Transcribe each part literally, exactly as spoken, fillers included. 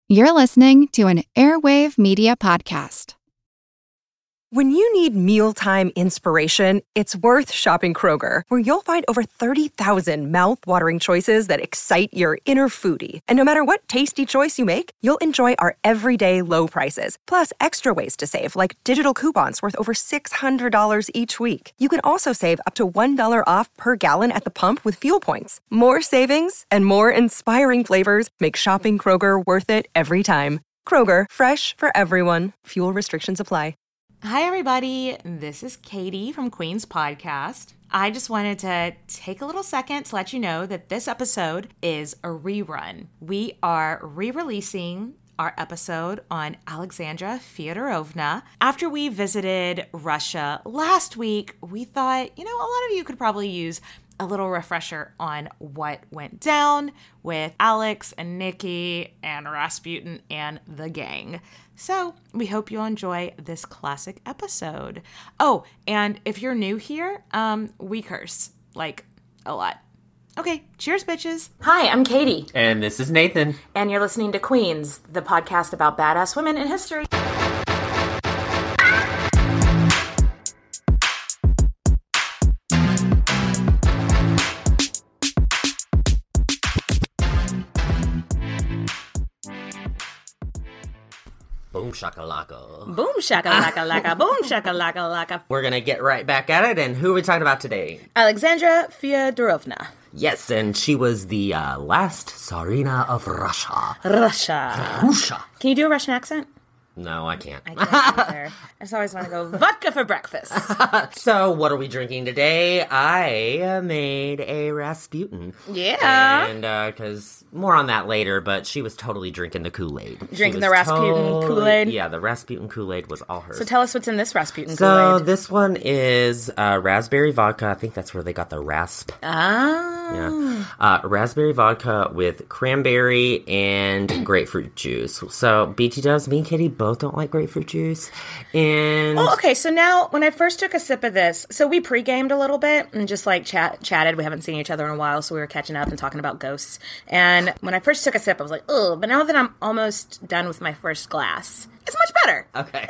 You're listening to an Airwave Media Podcast. When you need mealtime inspiration, it's worth shopping Kroger, where you'll find over thirty thousand mouth-watering choices that excite your inner foodie. And no matter what tasty choice you make, you'll enjoy our everyday low prices, plus extra ways to save, like digital coupons worth over six hundred dollars each week. You can also save up to one dollar off per gallon at the pump with fuel points. More savings and more inspiring flavors make shopping Kroger worth it every time. Kroger, fresh for everyone. Fuel restrictions apply. Hi, everybody. This is Katie from Queen's Podcast. I just wanted to take a little second to let you know that this episode is a rerun. We are re-releasing our episode on Alexandra Fyodorovna. After we visited Russia last week, we thought, you know, a lot of you could probably use a little refresher on what went down with Alex and Nikki and Rasputin and the gang. So we hope you'll enjoy this classic episode. Oh, and if you're new here, um, we curse, like, a lot. Okay, cheers, bitches. Hi, I'm Katie. And this is Nathan. And you're listening to Queens, the podcast about badass women in history. Boom shakalaka. Boom shakalaka laka, boom shakalaka laka. We're gonna get right back at it, and who are we talking about today? Alexandra Fyodorovna. Yes, and she was the uh, last Tsarina of Russia. Russia. Russia. Can you do a Russian accent? No, I can't. I can't either. I just always want to go vodka for breakfast. So, what are we drinking today? I made a Rasputin. Yeah. And, uh, because more on that later, but she was totally drinking the Kool-Aid. Drinking the Rasputin totally, Kool-Aid? Yeah, the Rasputin Kool-Aid was all hers. So tell us what's in this Rasputin So, Kool-Aid. this one is uh, raspberry vodka. I think that's where they got the rasp. Ah. Yeah. Uh, raspberry vodka with cranberry and grapefruit juice. So, B T Dubs, me and Kitty both don't like grapefruit juice. And Oh, okay. So now, when I first took a sip of this, so we pre-gamed a little bit and just like chat chatted. We haven't seen each other in a while, so we were catching up and talking about ghosts. And when I first took a sip, I was like, oh, but now that I'm almost done with my first glass, it's much better. Okay.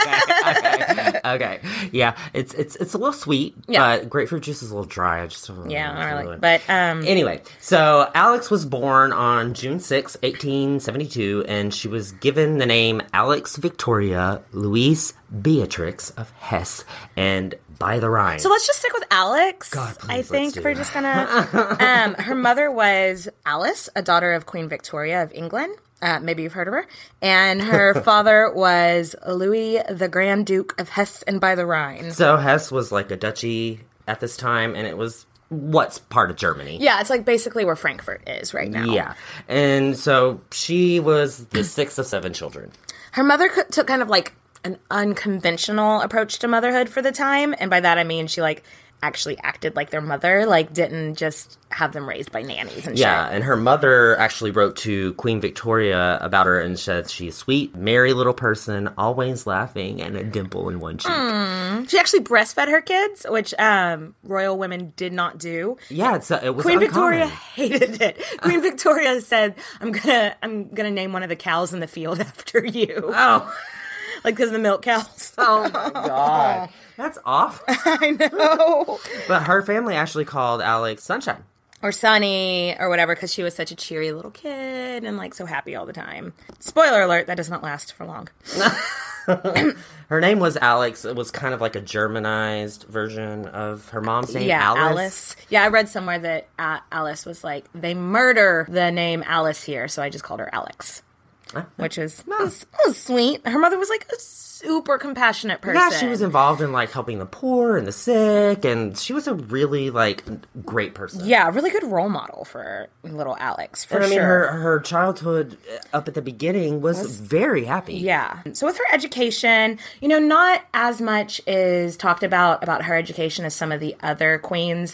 Okay. okay. Okay. Yeah. It's it's it's a little sweet, Yeah. but grapefruit juice is a little dry. I just don't Yeah, know. I really. But um, Anyway, so Alex was born on June sixth, eighteen seventy-two, and she was given the name Alex Victoria Louise Beatrix of Hesse and by the Rhine. so let's just stick with Alex. God, please, I let's think do we're that. just gonna. um, her mother was Alice, a daughter of Queen Victoria of England. Uh, maybe you've heard of her. And her father was Louis, the Grand Duke of Hesse and by the Rhine. So Hesse was like a duchy at this time, and it was what's part of Germany. Yeah, it's like basically where Frankfurt is right now. Yeah. And so she was the sixth of seven children. Her mother co- took kind of like an unconventional approach to motherhood for the time. And by that I mean she like actually acted like their mother, like didn't just have them raised by nannies and Yeah, shit. and her mother actually wrote to Queen Victoria about her and said she's a sweet, merry little person, always laughing, and a dimple in one cheek. Mm. She actually breastfed her kids, which um, royal women did not do. Yeah, it's, uh, it was Queen uncommon. Victoria hated it. Queen Victoria said, "I'm gonna, I'm gonna name one of the cows in the field after you." Oh, like because of the milk cows. oh my God. That's awful. I know. But her family actually called Alex Sunshine. Or Sunny, or whatever, because she was such a cheery little kid and, like, so happy all the time. Spoiler alert, that does not last for long. Her name was Alex. It was kind of like a Germanized version of her mom's name, Yeah, Alice. Alice. Yeah, I read somewhere that uh, Alice was like, they murder the name Alice here, so I just called her Alex. Which was, was, was sweet. Her mother was like a super compassionate person. Yeah, she was involved in, like, helping the poor and the sick, and she was a really, like, great person. Yeah, a really good role model for little Alex, for and I mean, sure. her, her childhood up at the beginning was, was very happy. Yeah. So with her education, you know, not as much is talked about about her education as some of the other queens that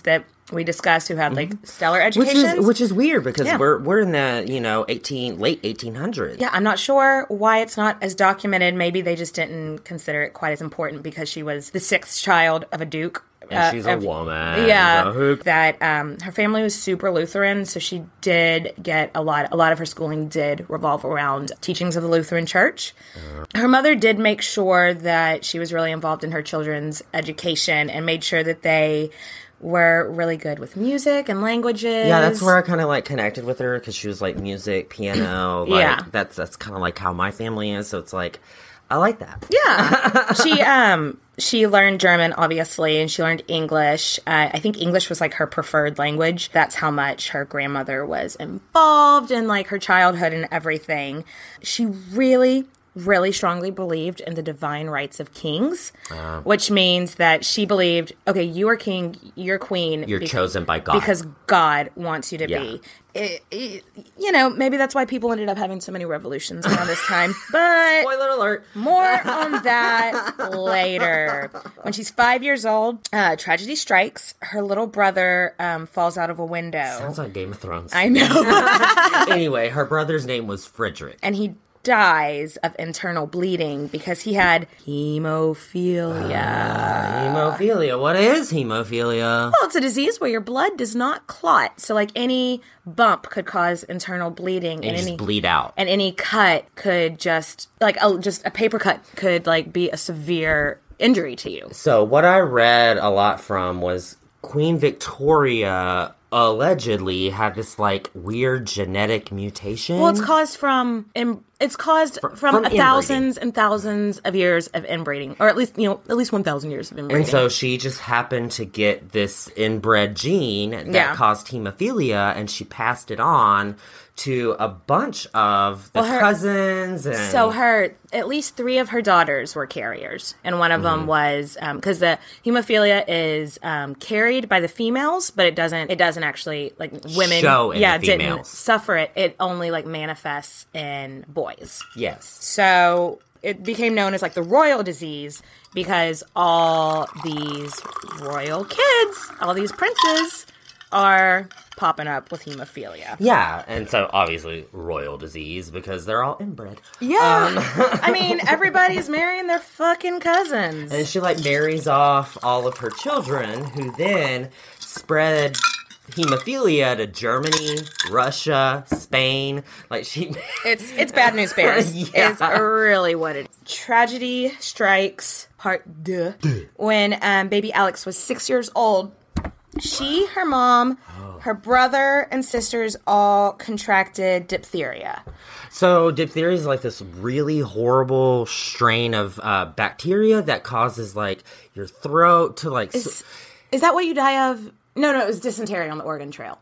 we discussed, who had like Mm-hmm. stellar Which educations. is which is weird because Yeah. we're we're in the you know eighteen late eighteen hundreds. Yeah, I'm not sure why it's not as documented. Maybe they just didn't consider it quite as important because she was the sixth child of a duke. And uh, she's a of- woman. Yeah, so who- that um, her family was super Lutheran, so she did get a lot. A lot of her schooling did revolve around teachings of the Lutheran Church. Uh-huh. Her mother did make sure that she was really involved in her children's education and made sure that they were really good with music and languages. Yeah, that's where I kind of like connected with her because she was like music, piano. Like, Yeah. that's that's kind of like how my family is. So it's like I like that. Yeah, she um she learned German obviously, and she learned English. Uh, I think English was like her preferred language. That's how much her grandmother was involved in like her childhood and everything. She really, really strongly believed in the divine rights of kings, Uh. which means that she believed, okay, you are king, you're queen, You're bec- chosen by God. because God wants you to Yeah. be. It, it, you know, maybe that's why people ended up having so many revolutions around this time. But Spoiler alert. more on that later. When she's five years old, uh, tragedy strikes. Her little brother um, falls out of a window. Sounds like Game of Thrones. I know. Anyway, her brother's name was Frederick. And he dies of internal bleeding because he had hemophilia. Hemophilia. What is hemophilia? Well, it's a disease where your blood does not clot. So, like, any bump could cause internal bleeding, And and just any bleed out. and any cut could just like a, just a paper cut could like be a severe injury to you. So what I read a lot from was Queen Victoria allegedly had this like weird genetic mutation. Well, it's caused from in, it's caused from, from inbreeding. thousands and thousands of years of inbreeding, or at least you know at least one thousand years of inbreeding. And so she just happened to get this inbred gene that Yeah. caused hemophilia, and she passed it on to a bunch of the Well, her- cousins. And So her, at least three of her daughters were carriers, and one of them Mm-hmm. was because the hemophilia is um, carried by the females, but it doesn't. It doesn't actually like women. Show in yeah, the didn't females. suffer it. It only like manifests in boys. yes. So it became known as like the royal disease because all these royal kids, all these princes, are popping up with hemophilia. Yeah, and so obviously royal disease because they're all inbred. Yeah. I mean, everybody's marrying their fucking cousins. And she like marries off all of her children, who then spread hemophilia to Germany, Russia, Spain. Like she It's it's bad news bears. Yeah. It's really what it is. Tragedy strikes part deux. When um, baby Alex was six years old, she, her mom, her brother, and sisters all contracted diphtheria. So diphtheria is like this really horrible strain of uh, bacteria that causes like your throat to like. Is, s- is that what you die of? No, no, it was dysentery on the Oregon Trail.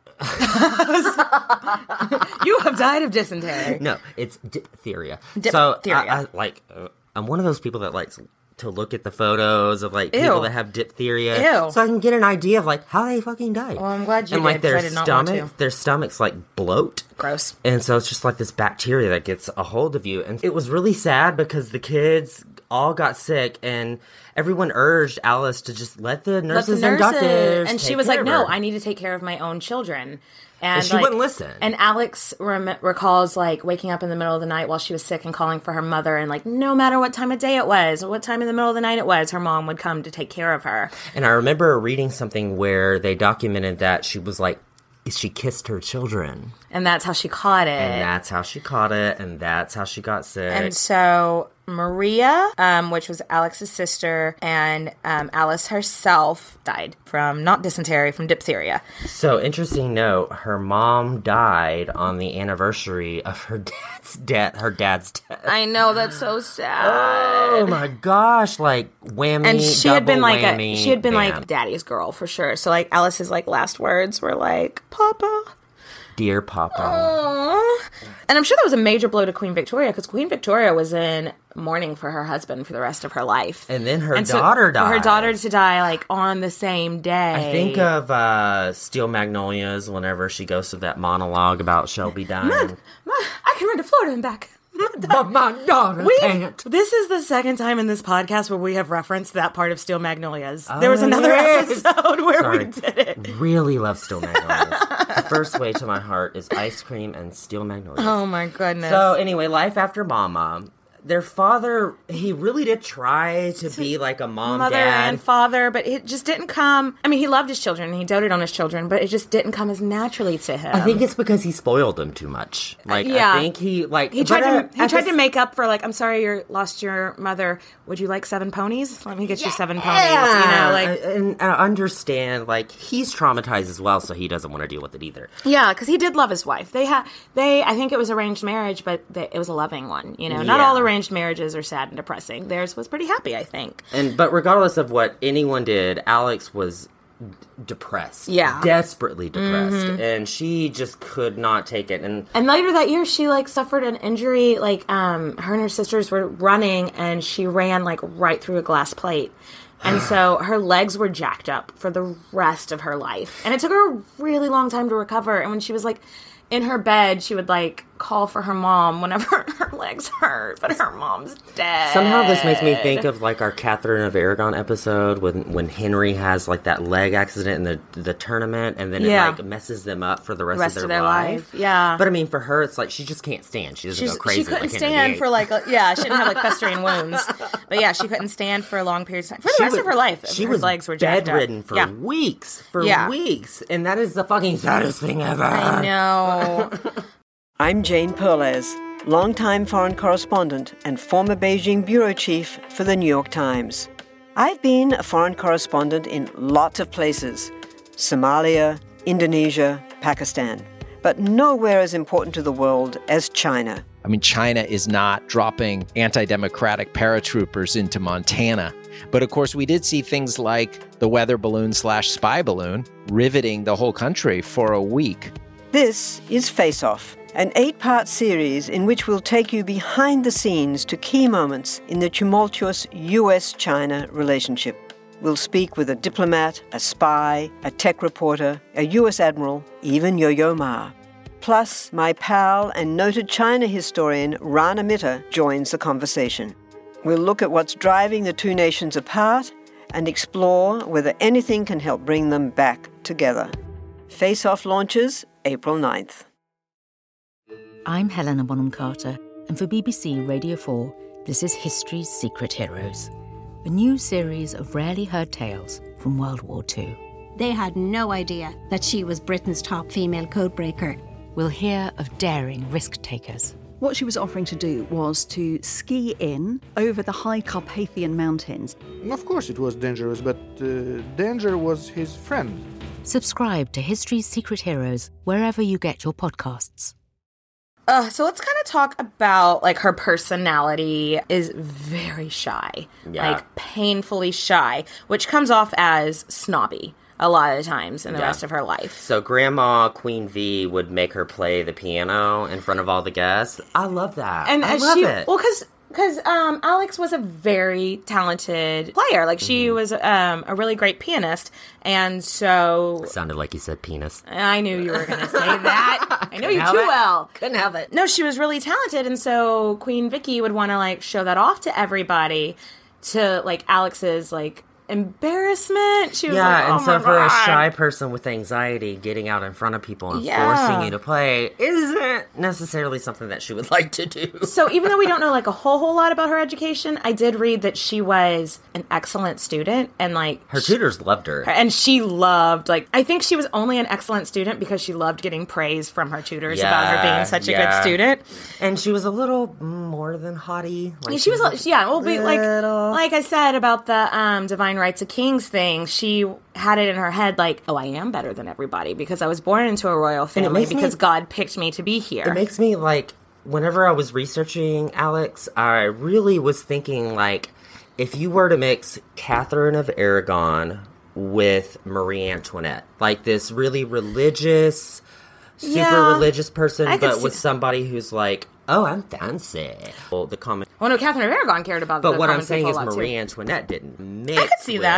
You have died of dysentery. no, it's diphtheria. Diphtheria. So I, I like uh, I'm one of those people that likes to look at the photos of like people Ew. that have diphtheria, Ew. so I can get an idea of like how they fucking died. Well, I'm glad you and did, like their 'cause I did not want stomach, to. their stomachs like bloat. Gross. And so it's just like this bacteria that gets a hold of you. And it was really sad because the kids all got sick and everyone urged Alice to just let the Let the nurses, and doctors and she take was care like, of "No, her." I need to take care of my own children." And, And she like- wouldn't listen. And Alex rem- recalls like waking up in the middle of the night while she was sick and calling for her mother, and like no matter what time of day it was, or what time in the middle of the night it was, her mom would come to take care of her. And I remember reading something where they documented that she was like, she kissed her children. And that's how she caught it. And that's how she caught it. And that's how she got sick. And so Maria, um, which was Alex's sister, and um, Alice herself died from not dysentery, from diphtheria. So, interesting note, her mom died on the anniversary of her dad's death. Her dad's death. I know, that's so sad. Oh my gosh! Like whammy, And she had been double like whammy, a, she had been bam. like daddy's girl for sure. So like Alice's like last words were like Papa. Dear Papa. Aww. And I'm sure that was a major blow to Queen Victoria because Queen Victoria was in mourning for her husband for the rest of her life. And then her And so daughter for her died. daughter to die like on the same day. I think of uh, Steel Magnolias whenever she goes through that monologue about Shelby dying. I can run to Florida and back. But my daughter We, can't. this is the second time in this podcast where we have referenced that part of Steel Magnolias. Oh, there was another yes. episode where Sorry. we did it. Really love Steel Magnolias. The first way to my heart is ice cream and Steel Magnolias. Oh my goodness. So anyway, life after Mama. Their father, he really did try to be like a mom, Mother dad. and father, but it just didn't come. I mean, he loved his children and he doted on his children, but it just didn't come as naturally to him. I think it's because he spoiled them too much. Like, yeah. I think he, like... He tried but, uh, to he at tried the to make up for, like, I'm sorry you lost your mother. Would you like seven ponies? Let me get you seven ponies. Yeah. You know, like and I understand, like, he's traumatized as well, so he doesn't want to deal with it either. yeah, because he did love his wife. They had they I think it was arranged marriage, but they, it was a loving one. You know, not Yeah. all arranged marriages are sad and depressing. Theirs was pretty happy, I think. And but regardless of what anyone did, Alex was d- depressed. Yeah. Desperately depressed. And she just could not take it. And And later that year, she like suffered an injury. Like um, her and her sisters were running, and she ran like right through a glass plate. And so her legs were jacked up for the rest of her life. And it took her a really long time to recover. And when she was like in her bed, she would like call for her mom whenever her legs hurt, but her mom's dead. somehow this makes me think of like our Catherine of Aragon episode when when Henry has like that leg accident in the the tournament, and then Yeah. it like messes them up for the rest, Rest of of their, their life. life, yeah. But I mean, for her, it's like she just can't stand. She doesn't She's, go crazy. she couldn't like Henry stand the for eighth. like a, yeah she didn't have like festering wounds, but yeah she couldn't stand for long periods of time for the She rest was- of her life. She her was legs were jacked bedridden up. for yeah. weeks, for Yeah. weeks, and that is the fucking saddest thing ever. I know. I'm Jane Perlez, longtime foreign correspondent and former Beijing bureau chief for the New York Times. I've been a foreign correspondent in lots of places: Somalia, Indonesia, Pakistan, but nowhere as important to the world as China. I mean, China is not dropping anti-democratic paratroopers into Montana. But of course, we did see things like the weather balloon slash spy balloon riveting the whole country for a week. This is Face Off, an eight-part series in which we'll take you behind the scenes to key moments in the tumultuous U S China relationship. We'll speak with a diplomat, a spy, a tech reporter, a U S admiral, even Yo-Yo Ma. Plus, my pal and noted China historian Rana Mitter joins the conversation. We'll look at what's driving the two nations apart and explore whether anything can help bring them back together. Face Off launches April ninth. I'm Helena Bonham Carter, and for B B C Radio four, this is History's Secret Heroes, a new series of rarely heard tales from World War Two. They had no idea that she was Britain's top female codebreaker. We'll hear of daring risk-takers. What she was offering to do was to ski in over the high Carpathian Mountains. Of course it was dangerous, but uh, danger was his friend. Subscribe to History's Secret Heroes wherever you get your podcasts. Uh, so let's kind of talk about, like, her personality is very shy. Yeah. Like, painfully shy, which comes off as snobby a lot of times in the Yeah. rest of her life. So Grandma Queen V would make her play the piano in front of all the guests. I love that. And I as love she, it. well, because because um, Alex was a very talented player. Like, she Mm-hmm. was um, a really great pianist, and so Sounded like you said penis. I knew you were going to say that. I know you have too it. well. Couldn't have it. No, she was really talented, and so Queen Vicky would want to, like, show that off to everybody, to, like, Alex's, like, embarrassment. She was Yeah, like, oh and so my for a God. shy person with anxiety, getting out in front of people and Yeah. forcing you to play isn't necessarily something that she would like to do. So even though we don't know, like, a whole, whole lot about her education, I did read that she was an excellent student, and, like... Her tutors loved her. And she loved, like, I think she was only an excellent student because she loved getting praise from her tutors about her Yeah, being such a yeah. good student. And she was a little more than haughty. Like, She was, a yeah, well, we, like, little- like I said about the um, Divine Rights of Kings thing, she had it in her head, like, oh, I am better than everybody because I was born into a royal And it family makes me- because God picked me to be here. It makes me, like, whenever I was researching Alex, I really was thinking, like, if you were to mix Catherine of Aragon with Marie Antoinette, like this really religious, super Yeah, religious person, I could but see- with somebody who's like, oh, I'm fancy. Well, the common. well, no, Catherine of Aragon cared about But the what I'm common saying people is a lot, too. Marie Antoinette didn't mix I could see with that.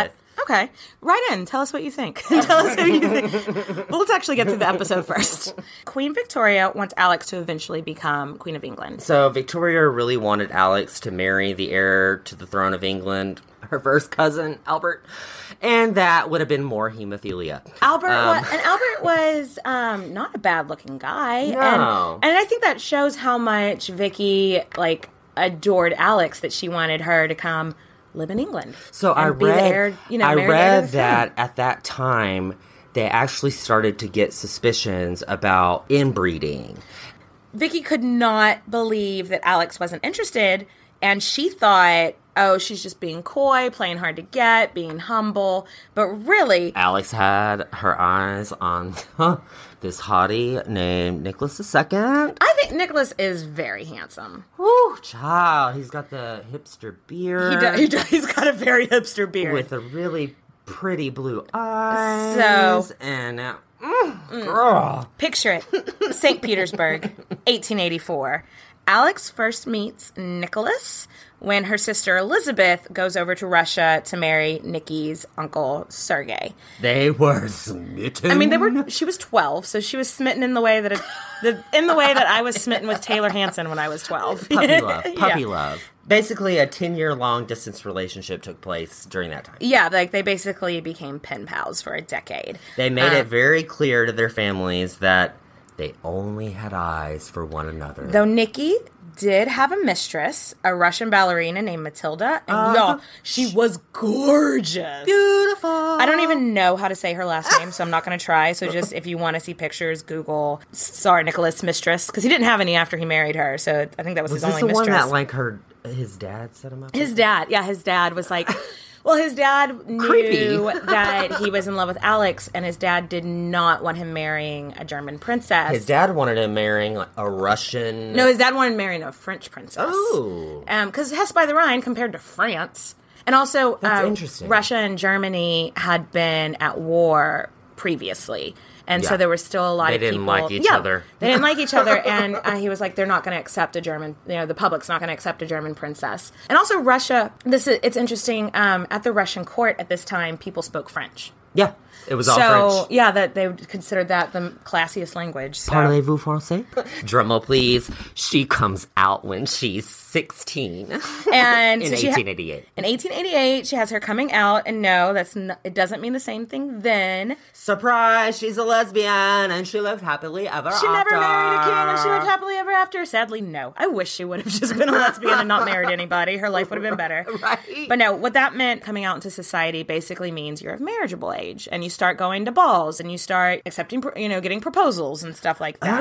Okay. Write in. Tell us what you think. Tell us who you think. Well, let's actually get through the episode first. Queen Victoria wants Alex to eventually become Queen of England. So Victoria really wanted Alex to marry the heir to the throne of England, her first cousin, Albert. And that would have been more hemophilia. Albert Um, was, and Albert was um, not a bad-looking guy. No. And, and I think that shows how much Vicky, like, adored Alex, that she wanted her to come live in England. So I be the read, heir, you know, I marry the heir to read the throne. that at that time, they actually started to get suspicions about inbreeding. Vicky could not believe that Alex wasn't interested, and she thought, oh, she's just being coy, playing hard to get, being humble. But really, Alex had her eyes on huh, this hottie named Nicholas the Second. I think Nicholas is very handsome. Woo, child. He's got the hipster beard. He does, he does, he's got a very hipster beard. With a really pretty blue eyes. So, and uh, mm, girl. Picture it. Saint Petersburg, eighteen eighty-four. Alex first meets Nicholas when her sister Elizabeth goes over to Russia to marry Nikki's uncle Sergei. They were smitten. I mean, they were. She was twelve, so she was smitten in the way that it, the in the way that I was smitten with Taylor Hanson when I was twelve. Puppy love. Puppy Yeah. love. Basically, a ten-year long distance relationship took place during that time. Yeah, like they basically became pen pals for a decade. They made Um, it very clear to their families that they only had eyes for one another. Though Nikki did have a mistress, a Russian ballerina named Matilda, and Uh, y'all, she was gorgeous. Beautiful. I don't even know how to say her last name, so I'm not going to try. So just if you want to see pictures, Google Tsar Nicholas mistress, because he didn't have any after he married her, so I think that was, Was his this only the mistress. one that, like, her, his dad set him up? His with? dad, yeah, his dad was like, well, his dad knew Creepy. that he was in love with Alex, and his dad did not want him marrying a German princess. His dad wanted him marrying like, a Russian... No, his dad wanted him marrying a French princess. Oh. Because Hesse by the Rhine compared to France. And also, That's uh, interesting. Russia and Germany had been at war previously. And Yeah. so there was still a lot They of didn't people. like each yeah, other. They didn't like each other. And uh, he was like, they're not going to accept a German, you know, the public's not going to accept a German princess. And also Russia, this is, it's interesting, um, at the Russian court at this time, people spoke French. Yeah, it was all so, French. yeah, that they considered that the classiest language. So. Parlez-vous français? Drumroll, please. She comes out when she's sixteen. And in so she ha- eighteen eighty-eight. In eighteen eighty-eight, she has her coming out, and no, that's n- it doesn't mean the same thing then. Surprise! She's a lesbian, and she lived happily ever She after. never married a king, and she lived happily ever after. Sadly, no. I wish she would have just been a lesbian and not married anybody. Her life would have been better. Right. But no, what that meant coming out into society basically means you're of marriageable age, and you start going to balls, and you start accepting, pro- you know, getting proposals and stuff like that.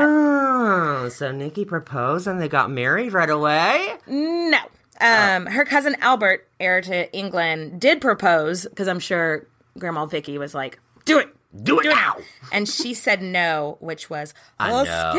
Oh, so Nikki proposed and they got married right away? No. Um, her cousin Albert, heir to England, did propose, because I'm sure Grandma Vicky was like, do it. Do it now! And she said no, which was I a know. scandal.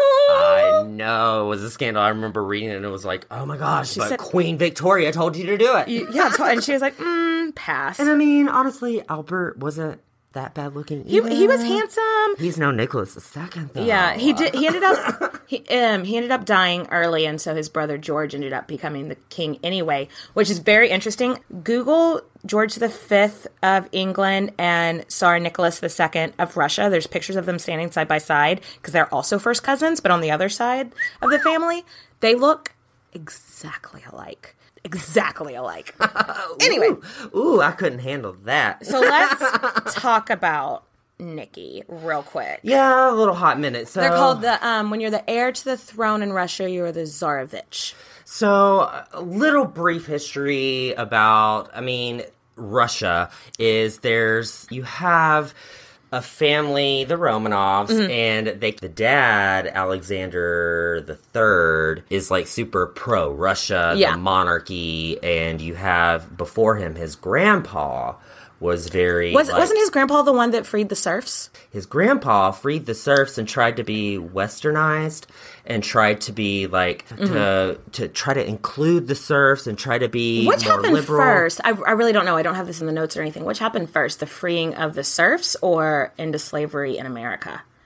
I know. It was a scandal. I remember reading it and it was like, oh my gosh, She but said- Queen Victoria told you to do it. Yeah, t- and she was like, mm, pass. And I mean, honestly, Albert wasn't that bad looking He, either. he was handsome. He's no Nicholas the Second, though. Yeah, he did. He ended up he um he ended up dying early, and so his brother George ended up becoming the king anyway, which is very interesting. Google George the Fifth of England and Tsar Nicholas the Second of Russia. There's pictures of them standing side by side because they're also first cousins, but on the other side of the family, they look exactly alike. Exactly alike. Anyway, Ooh, ooh, I couldn't handle that. so let's talk about Nikki real quick. Yeah, a little hot minute. So They're called the, um, when you're the heir to the throne in Russia, you're the Tsarevich. So, a little brief history about, I mean, Russia is there's, you have a family, the Romanovs, Mm-hmm. and they, the dad, Alexander the Third, is like super pro-Russia, Yeah. the monarchy, and you have before him his grandpa was very... Was, like, wasn't his grandpa the one that freed the serfs? his grandpa freed the serfs and tried to be westernized and tried to be like to to try to include the serfs and try to be Which more happened liberal. first? I, I really don't know. I don't have this in the notes or anything. Which happened first, the freeing of the serfs or into slavery in America?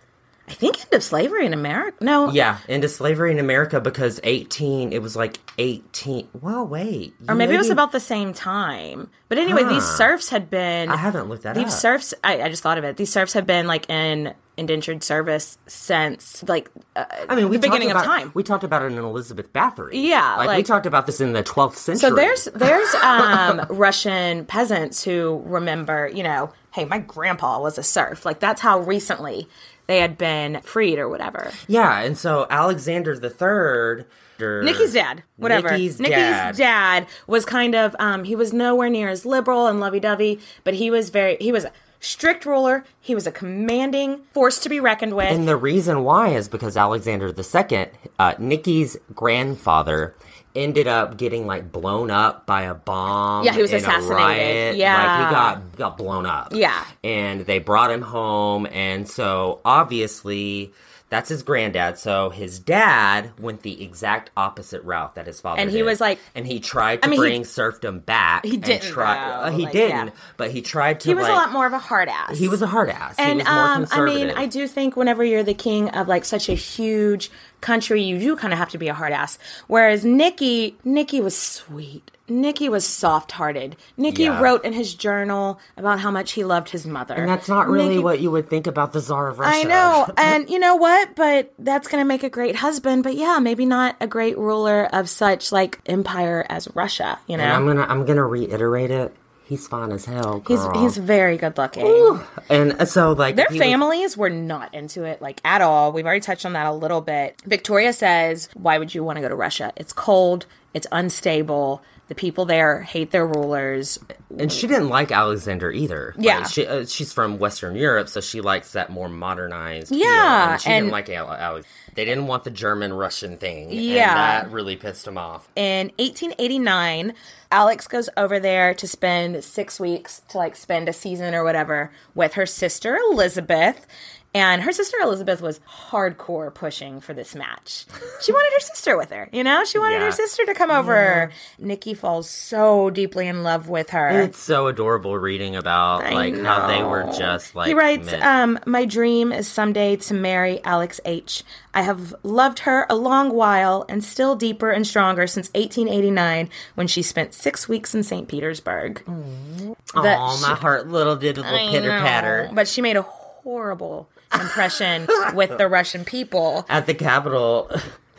I think end of slavery in America. No. Yeah, into slavery in America because eighteen, it was like eighteen. Well, wait. Or maybe, maybe it was about the same time. But anyway, huh. these serfs had been... I haven't looked that these up. These serfs, I, I just thought of it. These serfs had been like in indentured service since like uh, I mean, we the beginning about, of time. We talked about it in Elizabeth Bathory. Yeah. Like, like we talked about this in the twelfth century. So there's, there's um, Russian peasants who remember, you know, hey, my grandpa was a serf. Like that's how recently they had been freed or whatever. Yeah, and so Alexander the Third... Nikki's dad, whatever. Nikki's, Nikki's dad. dad was kind of, um, he was nowhere near as liberal and lovey-dovey, but he was very, he was a strict ruler. He was a commanding force to be reckoned with. And the reason why is because Alexander the Second, uh, Nikki's grandfather, ended up getting like blown up by a bomb. Yeah, he was in assassinated. A riot. Yeah, like he got got blown up. Yeah, and they brought him home, and so obviously that's his granddad. So his dad went the exact opposite route that his father and did. he was like, and he tried to I mean, bring he, serfdom back. He didn't. Try, though, uh, he like, didn't, yeah. but he tried to. He was like, a lot more of a hard ass. He was a hard ass. And he was more um, conservative. I mean, I do think whenever you're the king of like such a huge country, you do kind of have to be a hard ass. Whereas Nikki, Nikki was sweet. Nikki was soft-hearted. Nikki yeah. wrote in his journal about how much he loved his mother. And that's not really Nikki, what you would think about the Tsar of Russia. I know. And you know what? But that's going to make a great husband. But yeah, maybe not a great ruler of such like empire as Russia, you know? And I'm going to I'm gonna reiterate it. He's fine as hell, girl. He's he's very good looking. Ooh. And so, like... Their families was... were not into it, like, at all. We've already touched on that a little bit. Victoria says, why would you want to go to Russia? It's cold. It's unstable. The people there hate their rulers. And she didn't like Alexander either. Yeah. Like, she, uh, she's from Western Europe, so she likes that more modernized Yeah. feel. And she and didn't like Alex. They didn't want the German-Russian thing. Yeah. And that really pissed him off. In eighteen eighty-nine, Alex goes over there to spend six weeks, to like spend a season or whatever, with her sister Elizabeth. And her sister Elizabeth was hardcore pushing for this match. She wanted her sister with her, you know? She wanted yeah. her sister to come over. Yeah. Nikki falls so deeply in love with her. It's so adorable reading about I like know. how they were just like... He writes, meant- um, my dream is someday to marry Alex H. I have loved her a long while and still deeper and stronger since eighteen eighty-nine when she spent six weeks in Saint Petersburg. Oh, my heart little did a little pitter-patter. But she made a horrible impression with the Russian people. At the Capitol,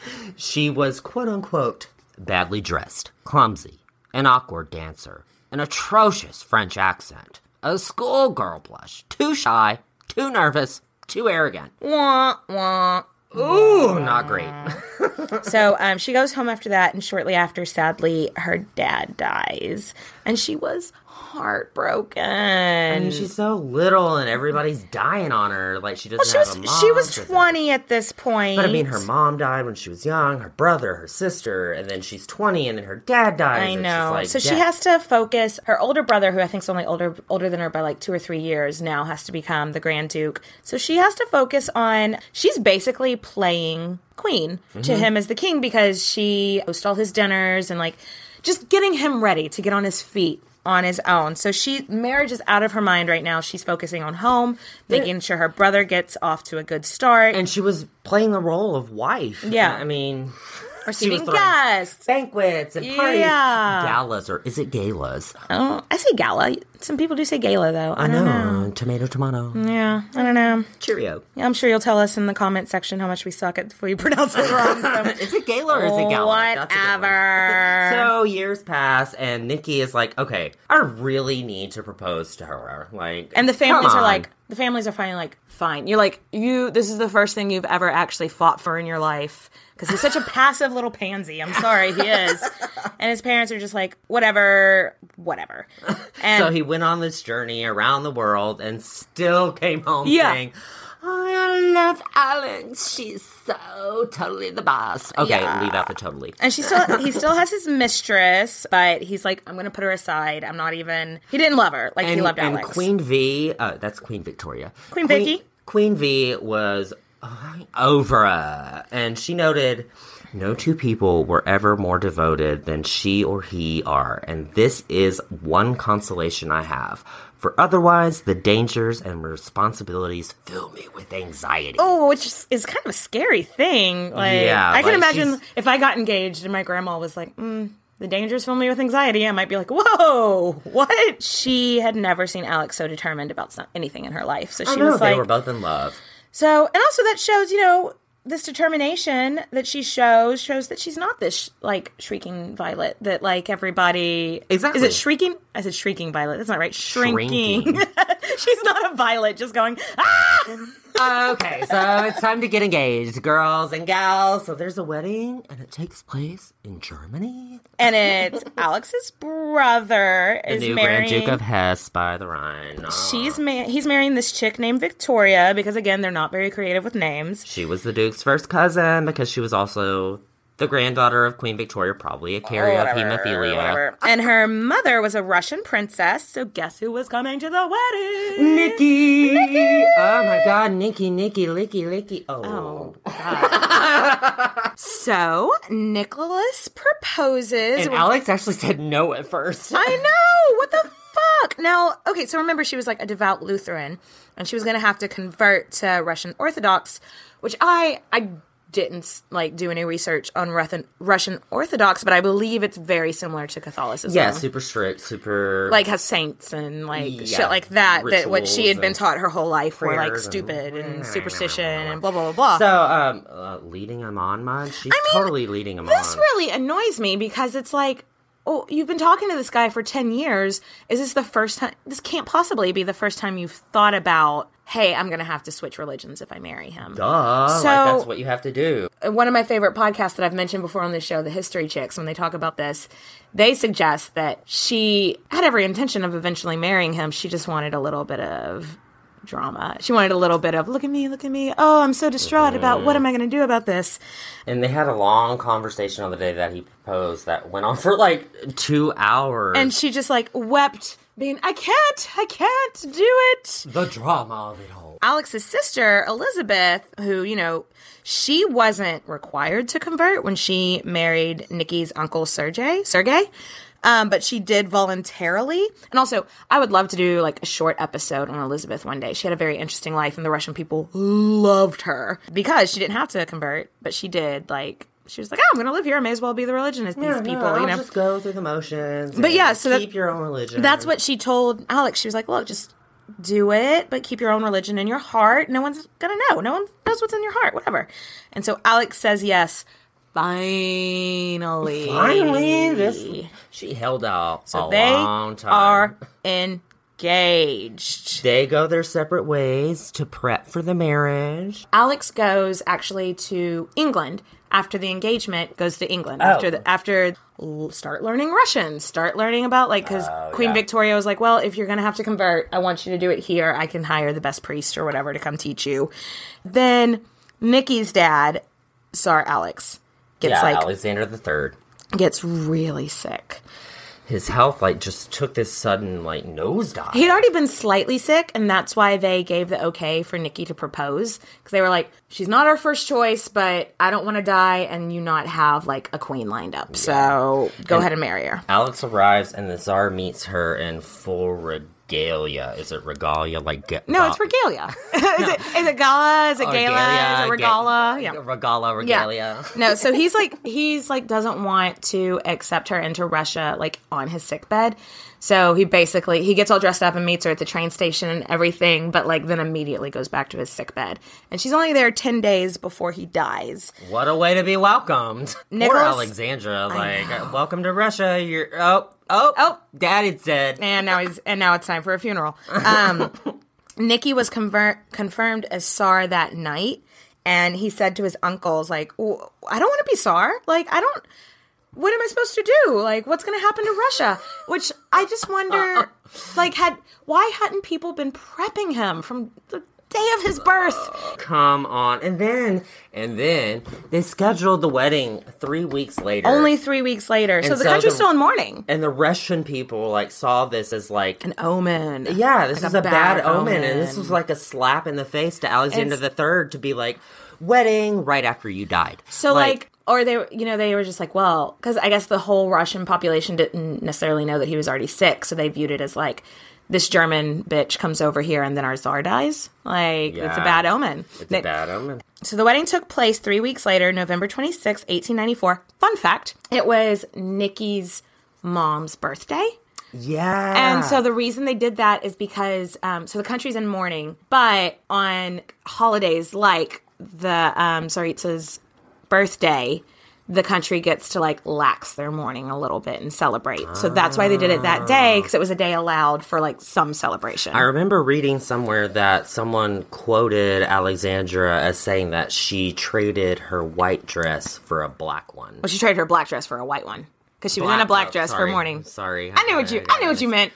she was, quote-unquote, badly dressed, clumsy, an awkward dancer, an atrocious French accent, a schoolgirl blush, too shy, too nervous, too arrogant. Wah, wah. Ooh, not great. So um, she goes home after that, and shortly after, sadly, her dad dies. And she was heartbroken. I mean, she's so little, and everybody's dying on her. Like, she doesn't well, she have was, a mom. She was twenty at this point. But, I mean, her mom died when she was young, her brother, her sister, and then she's twenty, and then her dad dies. I know. Like, so dad- she has to focus. Her older brother, who I think is only older older than her by like two or three years, now has to become the Grand Duke. So she has to focus on, she's basically playing queen mm-hmm. to him as the king because she hosts all his dinners and like just getting him ready to get on his feet on his own. So she marriage is out of her mind right now. She's focusing on home, making yeah. sure her brother gets off to a good start. And she was playing the role of wife. Yeah. I mean... Receiving guests. Banquets and parties. Yeah. Galas, or is it galas? Oh, I say gala. Some people do say gala, though. I, I don't know. know. Tomato, tomato. Yeah, I don't know. Cheerio. Yeah, I'm sure you'll tell us in the comment section how much we suck at if we pronounce it wrong. So. Is it gala or is it gala? Whatever. So years pass, and Nikki is like, okay, I really need to propose to her. Like, and the families are like, the families are finally like, fine. You're like, you. This is the first thing you've ever actually fought for in your life. Because he's such a passive little pansy. I'm sorry, he is. And his parents are just like, whatever, whatever. And so he went on this journey around the world and still came home yeah. saying, I love Alex. She's so totally the boss. Okay, yeah. leave out the totally. And she still, he still has his mistress, but he's like, I'm going to put her aside. I'm not even, he didn't love her like and, he loved and Alex. And Queen V, uh, that's Queen Victoria. Queen Vicky. Queen V was Over. And she noted, no two people were ever more devoted than she or he are, and this is one consolation I have. For otherwise, the dangers and responsibilities fill me with anxiety. Oh, which is kind of a scary thing. Like, yeah, I can like imagine she's... if I got engaged and my grandma was like, mm, the dangers fill me with anxiety, I might be like, whoa, what? She had never seen Alex so determined about anything in her life. So she I know, was they like... were both in love. So, and also that shows, you know... this determination that she shows shows that she's not this sh- like shrieking violet that like everybody exactly is it shrieking I said shrieking violet that's not right shrinking, Shrinking. She's not a violet just going ah okay, so it's time to get engaged, girls and gals. So there's a wedding and it takes place in Germany, and it's Alex's brother the is new marrying Grand Duke of Hesse by the Rhine. Oh. She's ma- he's marrying this chick named Victoria because again they're not very creative with names. She was the Duke's first cousin because she was also the granddaughter of Queen Victoria, probably a carrier oh, of hemophilia. Whatever. And her mother was a Russian princess, so guess who was coming to the wedding? Nikki! Nikki! Oh my god, Nikki, Nikki, Licky, Licky. Oh. oh god. So, Nicholas proposes. And Alex actually said no at first. I know! What the fuck? Now, okay, so remember she was like a devout Lutheran, and she was going to have to convert to Russian Orthodox, which I... I didn't like do any research on Russian Orthodox, but I believe it's very similar to Catholicism. Yeah, super strict, super like has saints and like yeah, shit like that. That what she had been taught her whole life were like stupid and, and superstition and blah blah blah blah. So, um, uh, leading him on, man, she's I mean, totally leading him this on. This really annoys me because it's like, oh, you've been talking to this guy for ten years. Is this the first time? This can't possibly be the first time you've thought about, hey, I'm going to have to switch religions if I marry him. Duh, so, like that's what you have to do. One of my favorite podcasts that I've mentioned before on this show, The History Chicks, when they talk about this, they suggest that she had every intention of eventually marrying him. She just wanted a little bit of drama. She wanted a little bit of, look at me, look at me. Oh, I'm so distraught mm-hmm. about what am I going to do about this? And they had a long conversation on the day that he proposed that went on for like two hours. And she just like wept, being, I can't, I can't do it. The drama of it all. Alex's sister, Elizabeth, who, you know, she wasn't required to convert when she married Nikki's uncle, Sergey, Sergey. Um, but she did voluntarily. And also, I would love to do like a short episode on Elizabeth one day. She had a very interesting life and the Russian people loved her because she didn't have to convert, but she did like, she was like, oh, I'm going to live here. I may as well be the religion as yeah, these people, no, you know. Just go through the motions. But yeah, so keep that, your own religion. That's what she told Alex. She was like, look, just do it, but keep your own religion in your heart. No one's going to know. No one knows what's in your heart, whatever. And so Alex says yes. Finally. Finally. This, she held out so a they long time. are engaged. They go their separate ways to prep for the marriage. Alex goes actually to England after the engagement, goes to England. Oh. After the, after start learning Russian, start learning about, like, because oh, Queen yeah. Victoria was like, well, if you're going to have to convert, I want you to do it here. I can hire the best priest or whatever to come teach you. Then Nikki's dad, Tsar Alex, gets yeah, like Alexander the Third gets really sick. His health like just took this sudden like nosedive. He'd already been slightly sick, and that's why they gave the okay for Nikki to propose, because they were like, she's not our first choice, but I don't want to die and you not have like a queen lined up, yeah. so go and ahead and marry her. Alex arrives and the Tsar meets her in full regalia. Is it regalia? Like ga- no, it's regalia. is, no. it, is it gala? Is it gala? Regalia, is it regala? Ga- yeah, regala, regalia. Yeah. No, so he's like he's like doesn't want to accept her into Russia like on his sickbed. So he basically he gets all dressed up and meets her at the train station and everything, but like then immediately goes back to his sickbed. And she's only there ten days before he dies. What a way to be welcomed. Nicholas, Poor Alexandra, like welcome to Russia. You're oh. Oh, oh, Daddy's dead. And now he's and now it's time for a funeral. Um, Nikki was convert, confirmed as Tsar that night, and he said to his uncles, like, I don't want to be Tsar. Like, I don't, what am I supposed to do? Like, what's going to happen to Russia? Which I just wonder, like, had, why hadn't people been prepping him from the day of his birth. Come on. And then, and then they scheduled the wedding three weeks later. Only three weeks later. So And the so country's the- still in mourning. And the Russian people, like, saw this as, like... An omen. Yeah, this Like is a a bad, bad omen. omen. And this was, like, a slap in the face to Alexander It's- the Third to be like, wedding right after you died. So, like, or they were, you know, they were just like, well, because I guess the whole Russian population didn't necessarily know that he was already sick. So they viewed it as like, this German bitch comes over here and then our Tsar dies. Like, Yeah. it's a bad omen. It's They- a bad omen. So the wedding took place three weeks later, November twenty-sixth, eighteen ninety-four. Fun fact, it was Nikki's mom's birthday. Yeah. And so the reason they did that is because, um, so the country's in mourning, but on holidays like the um, Tsaritsa's birthday, the country gets to like lax their mourning a little bit and celebrate. So that's why they did it that day, because it was a day allowed for like some celebration. I remember reading somewhere that someone quoted Alexandra as saying that she traded her white dress for a black one. Well, she traded her black dress for a white one. Because she was in a black oh, dress sorry. for mourning. Sorry. I knew what you. I knew what you meant.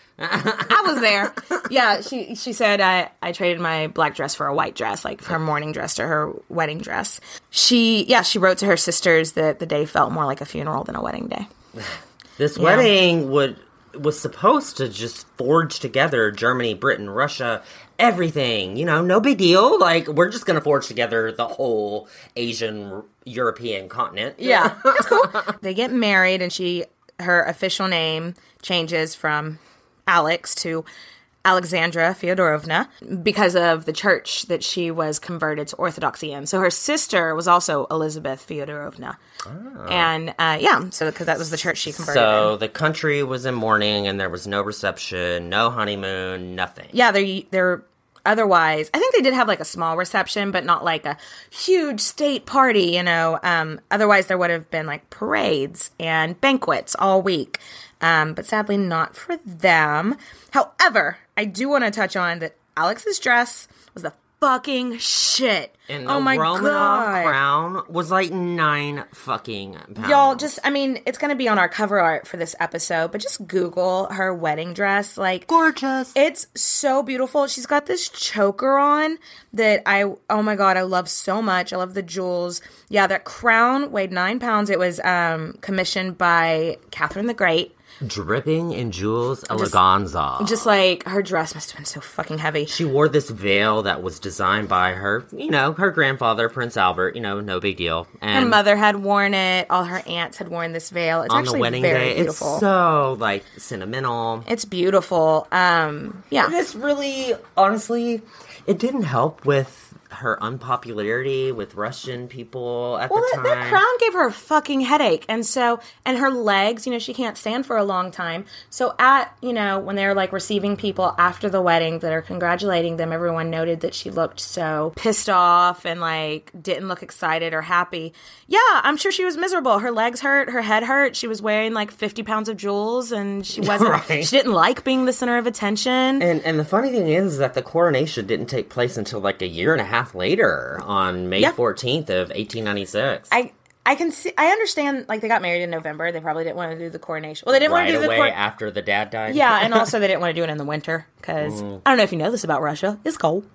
I was there. Yeah, she she said I I traded my black dress for a white dress, like her mourning dress to her wedding dress. She yeah she wrote to her sisters that the day felt more like a funeral than a wedding day. This Yeah. wedding would was supposed to just forge together Germany, Britain, Russia, everything. You know, no big deal. Like, we're just going to forge together the whole Asian, European continent. Yeah, that's cool. They get married, and she her official name changes from Alex to Alexandra Fyodorovna because of the church that she was converted to Orthodoxy in. So her sister was also Elizabeth Fyodorovna. Oh. And uh, yeah, so because that was the church she converted So in. the country was in mourning, and there was no reception, no honeymoon, nothing. Yeah, they're, they're otherwise, I think they did have like a small reception, but not like a huge state party, you know. Um, otherwise, there would have been like parades and banquets all week. Um, but sadly, not for them. However, I do want to touch on that Alex's dress was the fucking shit. And the oh my Romanov god, crown was like nine fucking pounds. y'all! Just, I mean, it's gonna be on our cover art for this episode, but just Google her wedding dress. Like, gorgeous. It's so beautiful. She's got this choker on that I, oh my god, I love so much. I love the jewels. Yeah, that crown weighed nine pounds. It was um, commissioned by Catherine the Great. Dripping in jewels, Just- eleganza. Just like, her dress must have been so fucking heavy. She wore this veil that was designed by her, you know, her grandfather, Prince Albert. You know, no big deal. And Her mother had worn it. All her aunts had worn this veil. It's on actually the wedding very day, beautiful. it's so like sentimental. It's beautiful. Um, yeah. And it's really, honestly, it didn't help with her unpopularity with Russian people at Well, the that, time. that crown gave her a fucking headache. And so, and her legs, you know, she can't stand for a long time. So at, you know, when they're like receiving people after the wedding that are congratulating them, everyone noted that she looked so pissed off and like didn't look excited or happy. Yeah, I'm sure she was miserable. Her legs hurt, her head hurt. She was wearing like fifty pounds of jewels and she wasn't, Right. she didn't like being the center of attention. And and the funny thing is that the coronation didn't take place until like a year and a half later on May Yeah. fourteenth of eighteen ninety-six. I I can see. I understand. Like, they got married in November. They probably didn't want to do the coronation. Well, they didn't right want to do the away cor- after the dad died. Yeah, and also they didn't want to do it in the winter because Mm. I don't know if you know this about Russia. It's cold.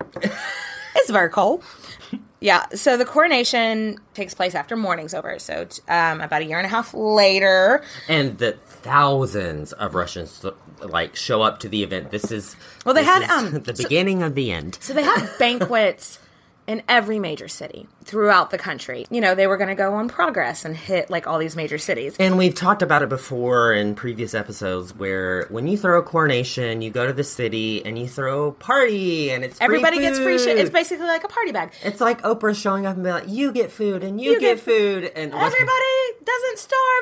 It's very cold. Yeah. So the coronation takes place after mourning's over. So um, about a year and a half later. And the thousands of Russians like show up to the event. This is Well, they this had, is um, the so- beginning of the end. So they had banquets in every major city throughout the country. You know, they were going to go on Progress and hit like all these major cities. And we've talked about it before in previous episodes where when you throw a coronation, you go to the city and you throw a party and it's free Everybody gets free shit. food. It's basically like a party bag. It's like Oprah showing up and be like, you get food and you, You get, get food. And Everybody doesn't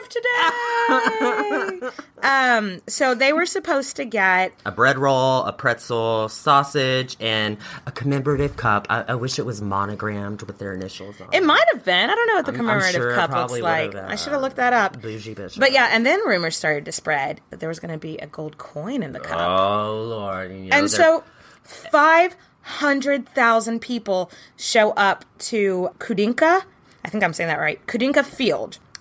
starve today. um, so they were supposed to get a bread roll, a pretzel, sausage, and a commemorative cup. I, I wish it was monogrammed with their initials on It might have been. I don't know what the I'm- I'm commemorative sure it cup looks probably would like. have, I should uh, have looked that up. Bougie bitch. But yeah, and then rumors started to spread that there was going to be a gold coin in the cup. Oh, Lord. You know, and they're- so five hundred thousand people show up to Kudinka. I think I'm saying that right. Kudinka Field.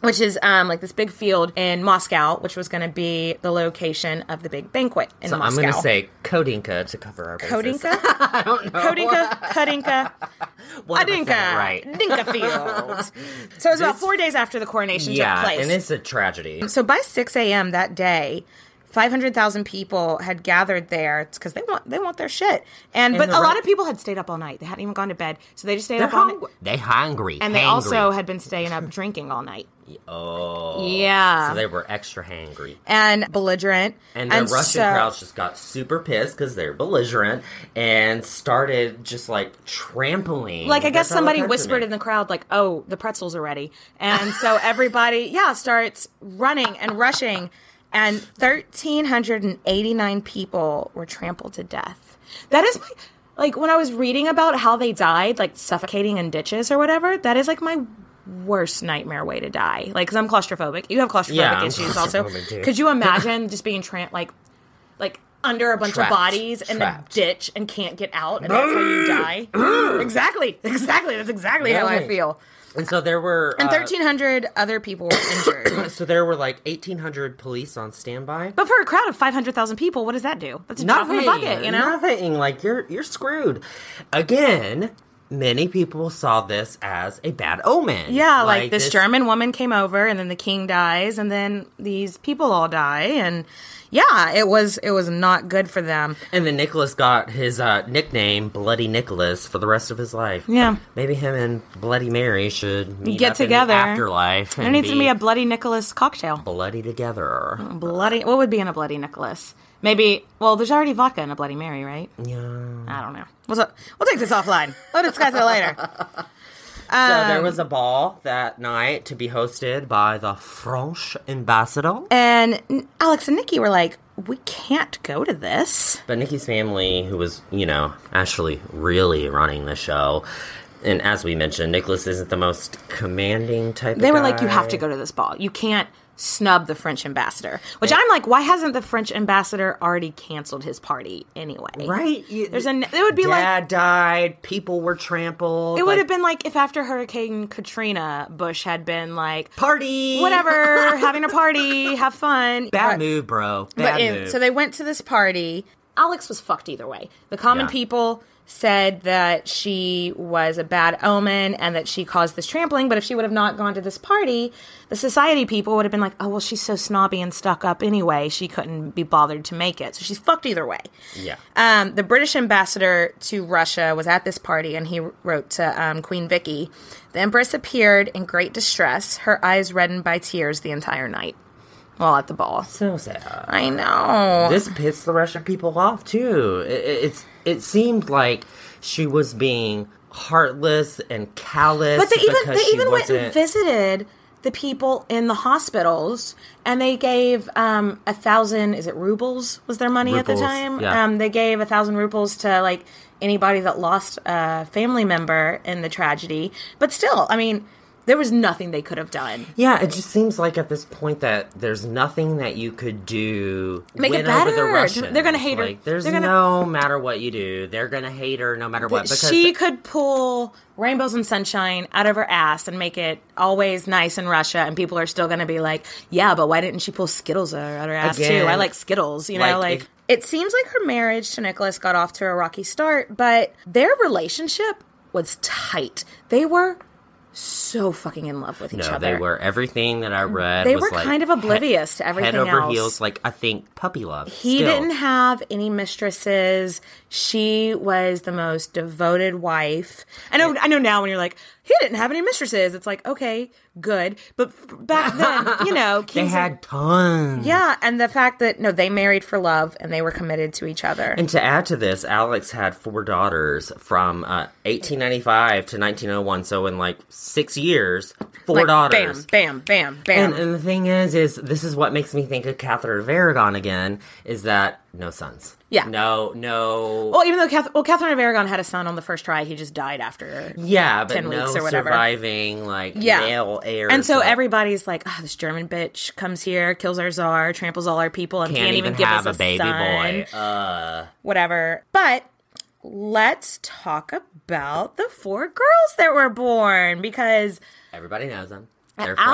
which is um, like this big field in Moscow, which was going to be the location of the big banquet in so Moscow. I'm going to say Kodinka to cover our bases. Kodinka? I don't know. Kodinka, Kodinka, Adinka, right. Dinka Field. So it was about four days after the coronation yeah, took place. and it's a tragedy. So by six a.m. that day, five hundred thousand people had gathered there. It's because they want they want their shit. And, And But the a re- lot of people had stayed up all night. They hadn't even gone to bed. So they just stayed They're up all hung- night. They hungry. And they hangry. also had been staying up drinking all night. Oh. Yeah. So they were extra hangry. And belligerent. And the and Russian so- crowds just got super pissed because they're belligerent and started just like trampling. Like, I guess their fellow somebody countrymen. whispered in the crowd, like, oh, the pretzels are ready. And so everybody, yeah, starts running and rushing. And one thousand three hundred eighty-nine people were trampled to death. That is my, like, when I was reading about how they died, like, suffocating in ditches or whatever, that is, like, my worst nightmare way to die. Like, because I'm claustrophobic. You have claustrophobic Yeah, I'm issues also. claustrophobic, too. Could you imagine just being, tram- like, like, under a bunch Trapped. of bodies in Trapped. a ditch and can't get out, and that's how you die? Exactly. Exactly. That's exactly how I Right. feel. And so there were... And uh, thirteen hundred other people were injured. so there were like eighteen hundred police on standby. But for a crowd of five hundred thousand people, what does that do? That's a drop in the bucket, you know? Nothing. Like, you're, you're screwed. Again, many people saw this as a bad omen. Yeah, like, this, German woman came over, and then the king dies, and then these people all die, and yeah, it was it was not good for them. And then Nicholas got his uh, nickname, Bloody Nicholas, for the rest of his life. Yeah. Maybe him and Bloody Mary should meet Get up together. in the afterlife. There and needs to be a Bloody Nicholas cocktail. bloody together. Bloody, what would be in a Bloody Nicholas? Maybe, well, there's already vodka in a Bloody Mary, right? Yeah. I don't know. We'll, we'll take this offline. We'll discuss it later. So there Um, was a ball that night to be hosted by the French ambassador. And Alex and Nikki were like, we can't go to this. But Nikki's family, who was, you know, actually really running the show, and as we mentioned, Nicholas isn't the most commanding type They of were guy. like, you have to go to this ball. You can't snub the French ambassador. Which I'm like, why hasn't the French ambassador already canceled his party anyway? Right? There's a, it would be Dad like... Dad died, people were trampled. It would like, have been like if after Hurricane Katrina, Bush had been like, party! whatever, having a party, have fun. Bad But- move, bro. But Bad in, move. so they went to this party. Alex was fucked either way. The common Yeah. people said that she was a bad omen and that she caused this trampling, but if she would have not gone to this party, the society people would have been like, oh, well, she's so snobby and stuck up anyway, she couldn't be bothered to make it. So she's fucked either way. Yeah. Um, the British ambassador to Russia was at this party, and he wrote to um, Queen Vicky, the Empress appeared in great distress, her eyes reddened by tears the entire night while at the ball. So sad. I know. This pissed the Russian people off too. It, it, it's it seemed like she was being heartless and callous. But they even because they she even went and wasn't- visited the people in the hospitals, and they gave um, a thousand. Is it rubles? Was their money at the Rubles, time? yeah. Um, they gave a thousand rubles to like anybody that lost a family member in the tragedy. But still, I mean, there was nothing they could have done. Yeah, it just seems like at this point that there's nothing that you could do. Make it win over the better. Russians. They're gonna hate her. Like, there's They're gonna- no matter what you do, they're gonna hate her no matter what. Because She could pull rainbows and sunshine out of her ass and make it always nice in Russia, and people are still going to be like, yeah, but why didn't she pull Skittles out of her ass Again, too? I like Skittles, you know, like, like... if- It seems like her marriage to Nicholas got off to a rocky start, but their relationship was tight. They were so fucking in love with each no, other. they were everything that I read. They was were like kind of oblivious to everything head over else. heels. Like I think puppy love. He still. didn't have any mistresses. She was the most devoted wife. I know. I know now when you're like, he didn't have any mistresses. It's like, okay, good. But f- back then, you know, They kings had and- tons. yeah, and the fact that no, they married for love and they were committed to each other. And to add to this, Alex had four daughters from uh, eighteen ninety-five to nineteen oh one. So in like six years, four Like, daughters. Bam, bam, bam, bam. And, and the thing is, is this is what makes me think of Catherine of Aragon again, is that no sons. Yeah. No, no. well, even though Cath- well, Catherine of Aragon had a son on the first try, he just died after yeah, but ten no weeks or whatever. surviving, like, Yeah. male heirs. And so of- everybody's like, oh, this German bitch comes here, kills our czar, tramples all our people, and can't, can't, even give have us a baby son. boy. Uh, Whatever. But let's talk about the four girls that were born, because everybody knows them. They're Al- from...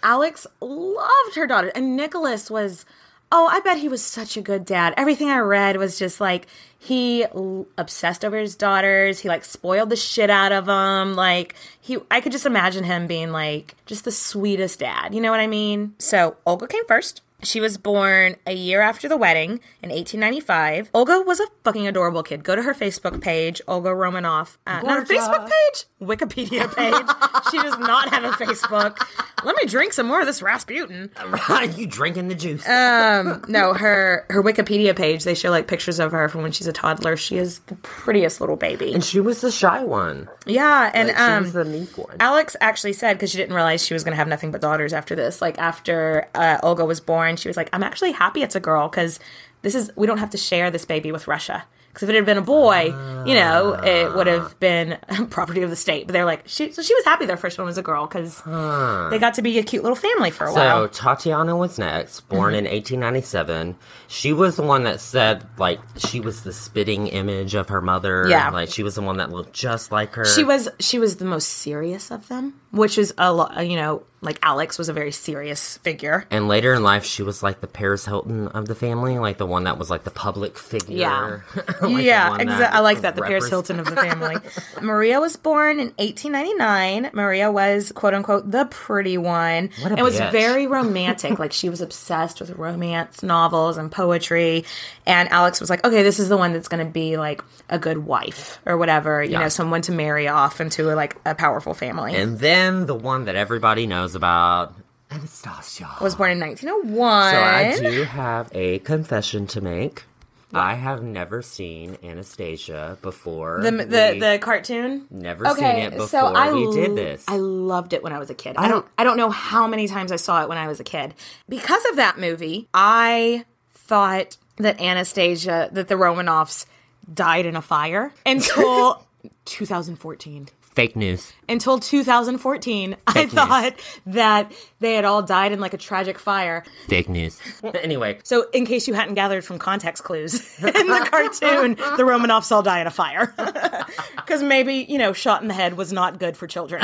Alex loved her daughter. And Nicholas was, oh, I bet he was such a good dad. Everything I read was just like, he l- obsessed over his daughters. He like spoiled the shit out of them. Like he, I could just imagine him being like just the sweetest dad. You know what I mean? So Olga came first. She was born a year after the wedding in eighteen ninety-five. Olga was a fucking adorable kid. Go to her Facebook page, Olga Romanoff. Uh, not a Facebook page, Wikipedia page. She does not have a Facebook. Let me drink some more of this Rasputin. You drinking the juice. um, no, her her Wikipedia page, they show like pictures of her from when she's a toddler. She is the prettiest little baby. And she was the shy one. Yeah, and like, she um, was the meek one. Alex actually said, because she didn't realize she was going to have nothing but daughters after this, like after uh, Olga was born, she was like, I'm actually happy it's a girl because this is, we don't have to share this baby with Russia. Because if it had been a boy, you know, it would have been property of the state. But they're like, she, so she was happy their first one was a girl because huh. they got to be a cute little family for a so, while. So Tatiana was next, born mm-hmm. in eighteen ninety-seven. She was the one that said, like, she was the spitting image of her mother. Yeah. Like, she was the one that looked just like her. She was, she was the most serious of them, which is a lot, you know, like Alex was a very serious figure. And later in life, she was like the Paris Hilton of the family, like the one that was like the public figure. Yeah. like yeah, exactly. I like that, the repres- Paris Hilton of the family. Maria was born in eighteen ninety-nine. Maria was, quote unquote, the pretty one. What a and was bitch. very romantic. Like, she was obsessed with romance novels and poetry. And Alex was like, okay, this is the one that's going to be like a good wife or whatever, you yeah. know, someone to marry off into like a powerful family. And then the one that everybody knows about, Anastasia, was born in nineteen oh one. So I do have a confession to make. I have never seen Anastasia before. The the, we the cartoon? Never okay, seen it before so I we did l- this. I loved it when I was a kid. I I don't I don't know how many times I saw it when I was a kid. Because of that movie, I thought that Anastasia, that the Romanoffs died in a fire until two thousand fourteen. Fake news. Until two thousand fourteen, Fake I news. thought that they had all died in like a tragic fire. Fake news. Anyway. So in case you hadn't gathered from context clues, in the cartoon, the Romanoffs all die in a fire. Because maybe, you know, shot in the head was not good for children.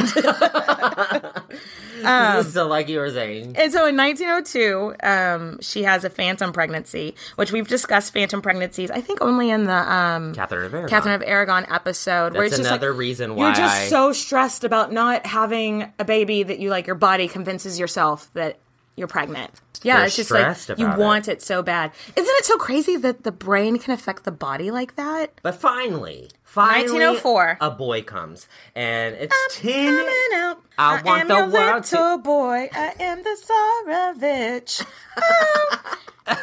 um, so like you were saying. And so in nineteen oh two, um, she has a phantom pregnancy, which we've discussed phantom pregnancies, I think only in the um, Catherine of Aragon. Catherine of Aragon episode. That's where it's another just like, reason why you're just I... so stressed about not having a baby that you like your body convinces yourself that you're pregnant. Yeah, You're it's just like you about want it. it so bad. Isn't it so crazy that the brain can affect the body like that? But finally, finally, nineteen oh four, a boy comes, and it's I'm ten. Coming out. I, I want am the your world little to. boy. I am the Tsarevich. Oh.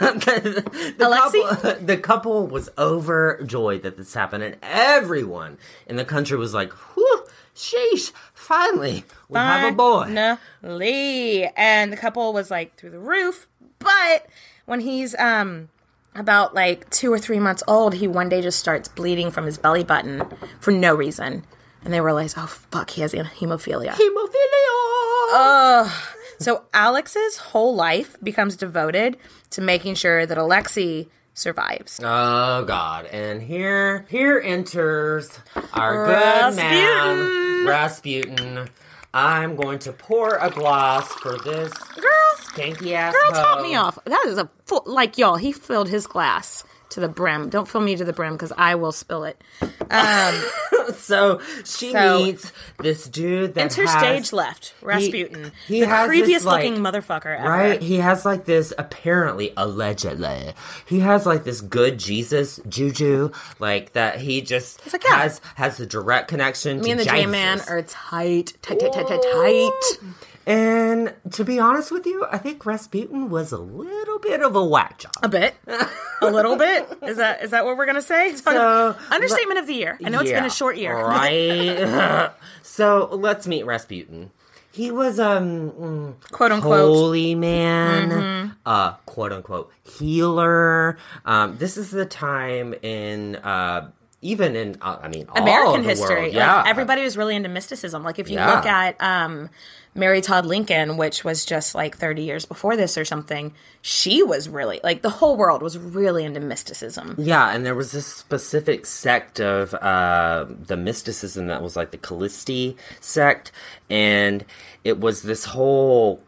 the, the, couple, the couple was overjoyed that this happened, and everyone in the country was like, whew, sheesh, finally, we have a boy. Finally. And the couple was like through the roof, but when he's um about like two or three months old, he one day just starts bleeding from his belly button for no reason. And they realize, oh, fuck, he has hemophilia. Hemophilia! Ugh. So Alex's whole life becomes devoted to making sure that Alexei survives. Oh, God. And here here enters our Rasputin. good man, Rasputin. I'm going to pour a glass for this girl, skanky ass Girl, hoe. top me off. That is a full, like, y'all, he filled his glass to the brim. Don't fill me to the brim because I will spill it. Um, so she so, meets this dude that enter has... stage left, Rasputin. He, he the has creepiest this, like, looking motherfucker ever. Right? He has like this, apparently, allegedly, he has like this good Jesus juju, like that he just like, yeah. has has the direct connection Me to and the Jesus. J-Man are tight, tight, tight, tight, tight, tight. And to be honest with you, I think Rasputin was a little bit of a whack job. A bit. A little bit. Is that is that what we're going to say? So, understatement of the year. I know it's yeah, been a short year. Right? So let's meet Rasputin. He was um quote unquote holy man, mm-hmm. uh quote unquote healer. Um, this is the time in uh even in uh, I mean all American of the history. world. Yeah, like, everybody was really into mysticism. Like if you yeah. look at um, Mary Todd Lincoln, which was just like thirty years before this or something, she was really like the whole world was really into mysticism. Yeah, and there was this specific sect of uh, the mysticism that was like the Callisti sect, and it was this whole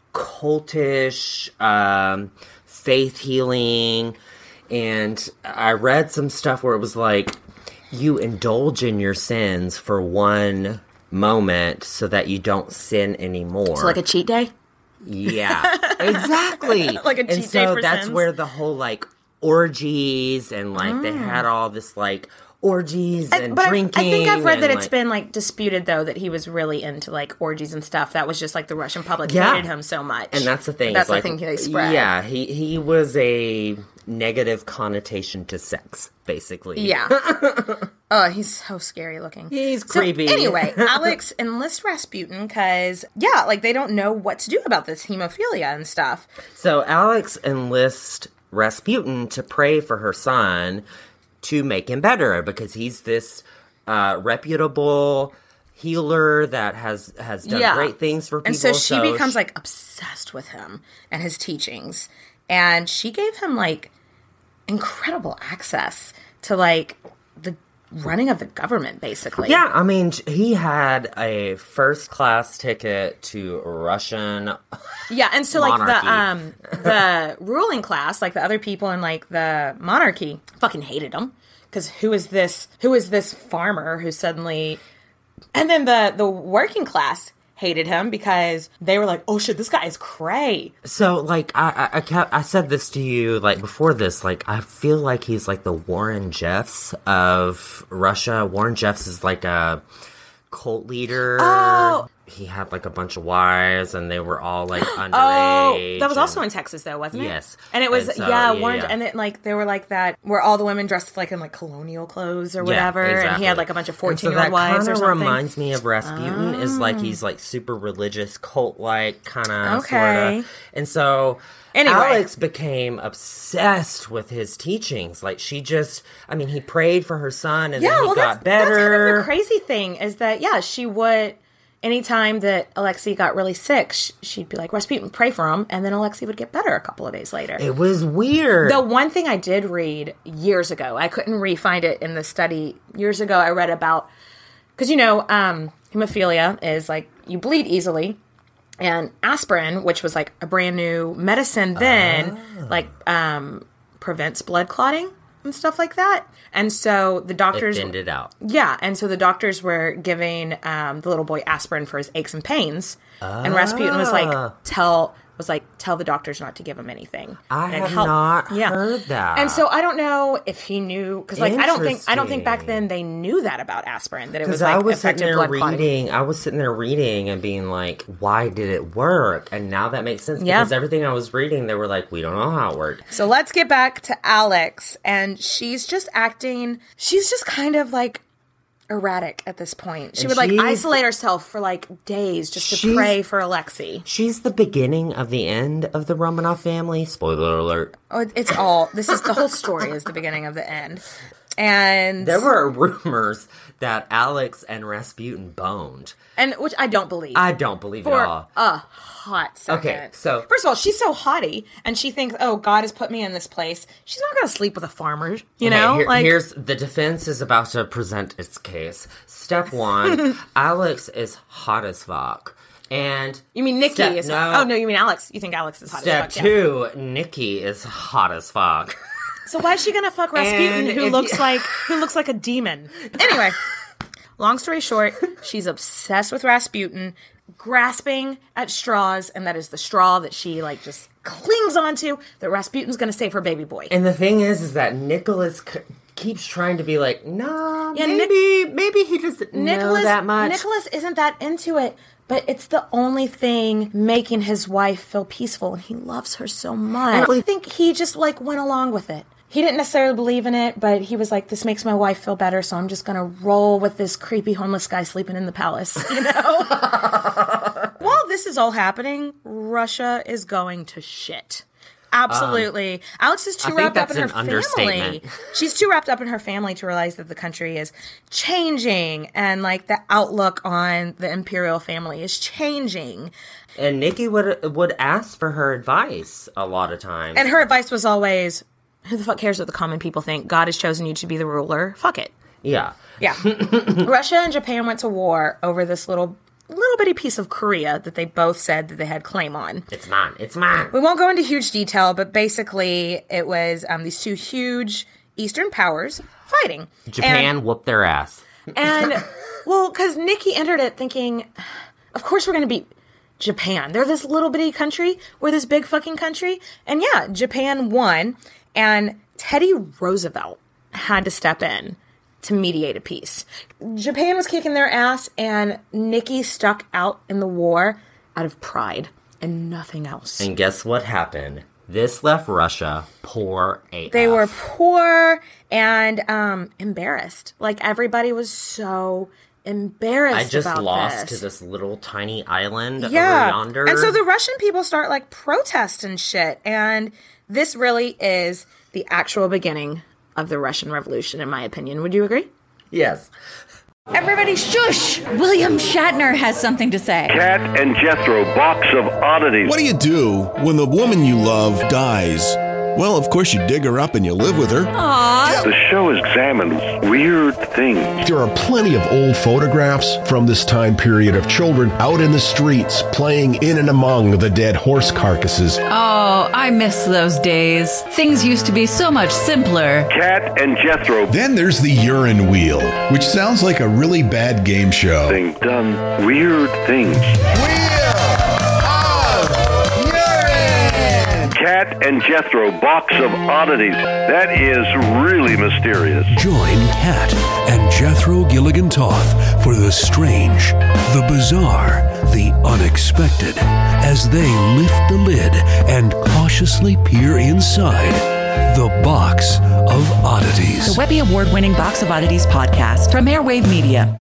cultish, um, faith healing. And I read some stuff where it was like, you indulge in your sins for one moment so that you don't sin anymore. So like a cheat day? Yeah, exactly. Like a cheat and day so for that's sins? where the whole like orgies and like Mm. they had all this like orgies and but I- drinking. I think I've read and, that it's like- been like disputed though that he was really into like orgies and stuff. That was just like the Russian public Yeah. hated him so much. And that's the thing. That's is, like, the thing they spread. Yeah, he he was a negative connotation to sex, basically. Yeah. Oh, he's so scary looking. He's So, creepy. anyway, Alex enlists Rasputin because, yeah, like they don't know what to do about this hemophilia and stuff. So Alex enlists Rasputin to pray for her son to make him better because he's this uh, reputable healer that has has done Yeah. great things for people. And so she becomes like obsessed with him and his teachings. And she gave him like incredible access to like the running of the government, basically. Yeah, I mean, he had a first class ticket to Russian. Yeah, and so like monarchy. the um the ruling class, like the other people in like the monarchy, fucking hated him because who is this? Who is this farmer who suddenly? And then the the working class hated him because they were like, oh shit, this guy is cray. So, like, I, I, I kept, I said this to you, like, before this, like, I feel like he's like the Warren Jeffs of Russia. Warren Jeffs is like a cult leader. Oh. He had like a bunch of wives and they were all like underage. Oh, that was and- also in Texas though, wasn't it? Yes. And it was, And so, yeah, yeah, Warren, yeah. and it like, they were like that, where all the women dressed like in like colonial clothes or Yeah, whatever, and he exactly. had like a bunch of And fourteen-year-old so wives or that something. kind of reminds me of Rasputin. Is like he's like super religious, cult-like kind of, Okay. sort of. And so Anyway. Alex became obsessed with his teachings. Like she just, I mean, he prayed for her son, and Yeah, then he well, got that's, that's kind better. of the crazy thing is that, yeah, she would, anytime that Alexei got really sick, sh- she'd be like, Rasputin, pray for him, and then Alexei would get better a couple of days later. It was weird. The one thing I did read years ago, I couldn't re-find it in the study. Years ago, I read about, because, you know, um, hemophilia is like, you bleed easily, and aspirin, which was like a brand new medicine then, Ah. like, um, prevents blood clotting and stuff like that. And so the doctors... It thinned it out. Yeah, and so the doctors were giving um, the little boy aspirin for his aches and pains, and Rasputin was Ah. like, "Tell was like tell the doctors not to give him anything." I And it have helped- not heard that. And so I don't know if he knew because, like, I don't think I don't think back Interesting. then they knew that about aspirin that it was Because I like was sitting effective there blood clotting. reading, I was sitting there reading and being like, why did it work? And now that makes sense Yeah. because everything I was reading, they were like, we don't know how it worked. So let's get back to Alex, and she's just acting. She's just kind of like erratic at this point. She And would like she's- isolate herself for like days just to She's- pray for Alexei. She's the beginning of the end of the Romanov family. Spoiler alert. Oh, it's all. This is the whole story is the beginning of the end, and There were rumors that Alex and Rasputin boned. and which I don't believe. I don't believe for it all. a hot second. Okay, so- first of all, she's so haughty, and she thinks, "Oh, God has put me in this place." She's not going to sleep with a farmer, you Okay, know. here- like, here's the defense is about to present its case. Step one, Alex is hot as fuck. And you mean Nikki step- is? no. Oh no, you mean Alex? You think Alex is hot Step as fuck? Yeah. two, Nikki is hot as fuck. So why is she gonna fuck Rasputin, And who if looks you- like who looks like a demon? Anyway, long story short, she's obsessed with Rasputin, grasping at straws, and that is the straw that she like just clings onto. That Rasputin's gonna save her baby boy. And the thing is, is that Nicholas c- keeps trying to be like, nah, Yeah, maybe, maybe he doesn't Nicholas, know that much. Nicholas isn't that into it, but it's the only thing making his wife feel peaceful, and he loves her so much. I think he just like went along with it. He didn't necessarily believe in it, but he was like, this makes my wife feel better, so I'm just gonna roll with this creepy homeless guy sleeping in the palace, you know? While this is all happening, Russia is going to shit. Absolutely. Um, Alex is too I think wrapped up that's in her an family. understatement. She's too wrapped up in her family to realize that the country is changing and like the outlook on the imperial family is changing. And Nikki would would ask for her advice a lot of times. And her advice was always, who the fuck cares what the common people think? God has chosen you to be the ruler. Fuck it. Yeah. Yeah. Russia and Japan went to war over this little little bitty piece of Korea that they both said that they had claim on. It's mine. It's mine. We won't go into huge detail, but basically it was um, these two huge Eastern powers fighting. Japan and, whooped their ass. And, well, because Nikki entered it thinking, of course we're going to beat Japan. They're this little bitty country. We're this big fucking country. And yeah, Japan won. And Teddy Roosevelt had to step in to mediate a peace. Japan was kicking their ass, and Nikki stuck out in the war out of pride and nothing else. And guess what happened? This left Russia poor A F. They were poor and um, embarrassed. Like, everybody was so embarrassed about this. I just lost this. to this little tiny island yeah. over yonder. And so the Russian people start, like, protest and shit. And this really is the actual beginning of the Russian Revolution, in my opinion. Would you agree? Yes. Everybody shush! William Shatner has something to say. Cat and Jethro, box of oddities. What do you do when the woman you love dies? Well, of course you dig her up and you live with her. Aww. The show examines weird things. There are plenty of old photographs from this time period of children out in the streets playing in and among the dead horse carcasses. Oh, I miss those days. Things used to be so much simpler. Cat and Jethro. Then there's the urine wheel, which sounds like a really bad game show. Thing done weird things. Cat and Jethro, box of oddities. That is really mysterious. Join Cat and Jethro Gilligan Toth for the strange, the bizarre, the unexpected, as they lift the lid and cautiously peer inside the Box of Oddities. The Webby Award-winning Box of Oddities podcast from Airwave Media.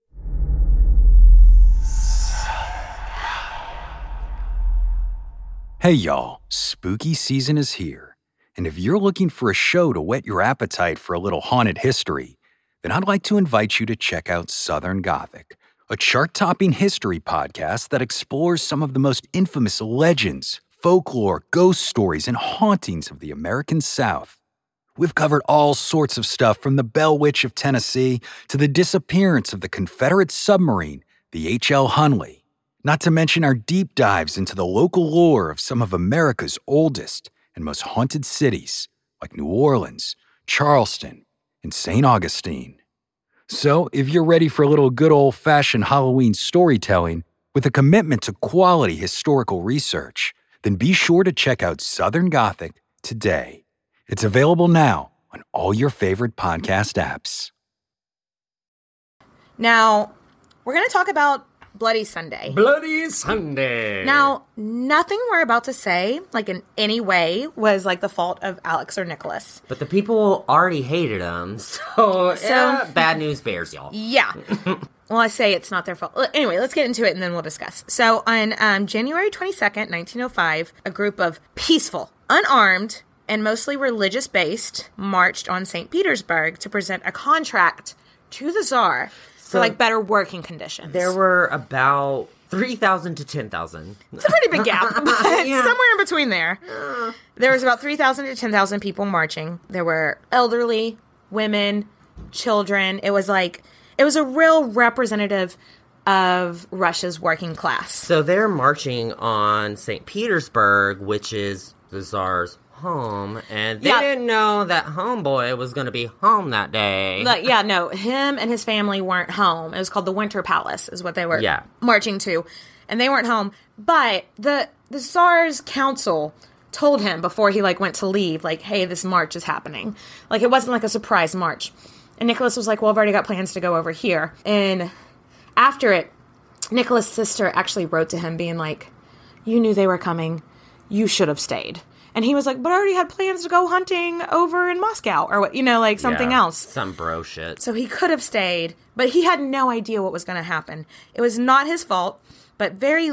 Hey y'all, spooky season is here, and if you're looking for a show to whet your appetite for a little haunted history, then I'd like to invite you to check out Southern Gothic, a chart-topping history podcast that explores some of the most infamous legends, folklore, ghost stories, and hauntings of the American South. We've covered all sorts of stuff from the Bell Witch of Tennessee to the disappearance of the Confederate submarine, the H L Hunley. Not to mention our deep dives into the local lore of some of America's oldest and most haunted cities, like New Orleans, Charleston, and Saint Augustine. So, if you're ready for a little good old-fashioned Halloween storytelling with a commitment to quality historical research, then be sure to check out Southern Gothic today. It's available now on all your favorite podcast apps. Now, we're going to talk about Bloody Sunday. Bloody Sunday. Now, nothing we're about to say, like in any way, was like the fault of Alex or Nicholas. But the people already hated them, so, so yeah, bad news bears, y'all. Yeah. Well, I say it's not their fault. Anyway, let's get into it and then we'll discuss. So, on um, January twenty-second, nineteen oh five, a group of peaceful, unarmed, and mostly religious-based marched on Saint Petersburg to present a contract to the Tsar for, so, like, better working conditions. There were about three thousand to ten thousand. It's a pretty big gap, but yeah. Somewhere in between there. Uh. There was about three thousand to ten thousand people marching. There were elderly, women, children. It was like, it was a real representative of Russia's working class. So they're marching on Saint Petersburg, which is the Tsar's home, and they yeah. didn't know that homeboy was going to be home that day. Like, yeah, no, him and his family weren't home. It was called the Winter Palace, is what they were yeah. marching to, and they weren't home. But the the Tsar's council told him before he like went to leave, like, hey, this march is happening. Like, it wasn't like a surprise march. And Nicholas was like, well, I've already got plans to go over here. And after it, Nicholas' sister actually wrote to him being like, you knew they were coming. You should have stayed. And he was like, but I already had plans to go hunting over in Moscow or what, you know, like something yeah, else. Some bro shit. So he could have stayed, but he had no idea what was going to happen. It was not his fault, but very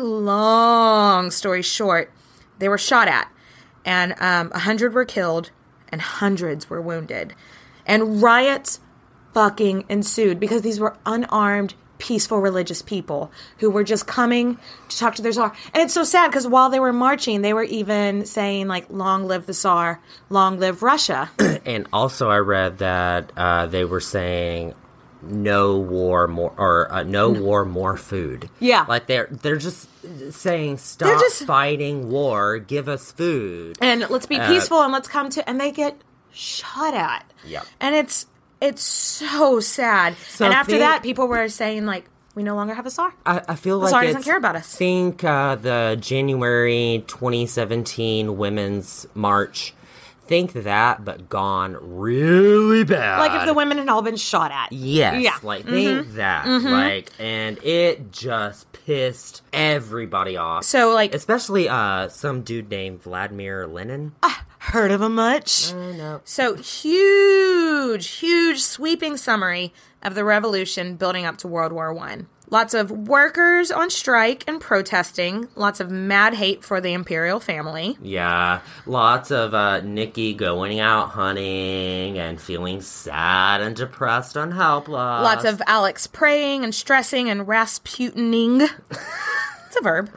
long story short, they were shot at and um, a hundred were killed and hundreds were wounded. And riots fucking ensued because these were unarmed, peaceful religious people who were just coming to talk to their Tsar. And it's so sad because while they were marching, they were even saying, like, long live the Tsar, long live Russia. And also I read that uh, they were saying, no war, more or uh, no war, more food. Yeah, like they're they're just saying stop just, fighting war, give us food, and let's be uh, peaceful, and let's come to. And they get shot at. Yeah, and it's it's so sad. So and after think, that, people were saying like, we no longer have a czar. I, I feel the like czar it's, doesn't care about us. Think uh, the January twenty seventeen Women's March. Think that, but gone really bad. Like if the women had all been shot at. Yes. Yeah. Like, think mm-hmm. that. Mm-hmm. Like, and it just pissed everybody off. So, like... Especially uh, some dude named Vladimir Lenin. Uh, heard of him much? Uh, no. So, huge, huge sweeping summary of the revolution building up to World War One. Lots of workers on strike and protesting. Lots of mad hate for the imperial family. Yeah. Lots of uh, Nikki going out hunting and feeling sad and depressed and helpless. Lots of Alex praying and stressing and Rasputining. It's a verb.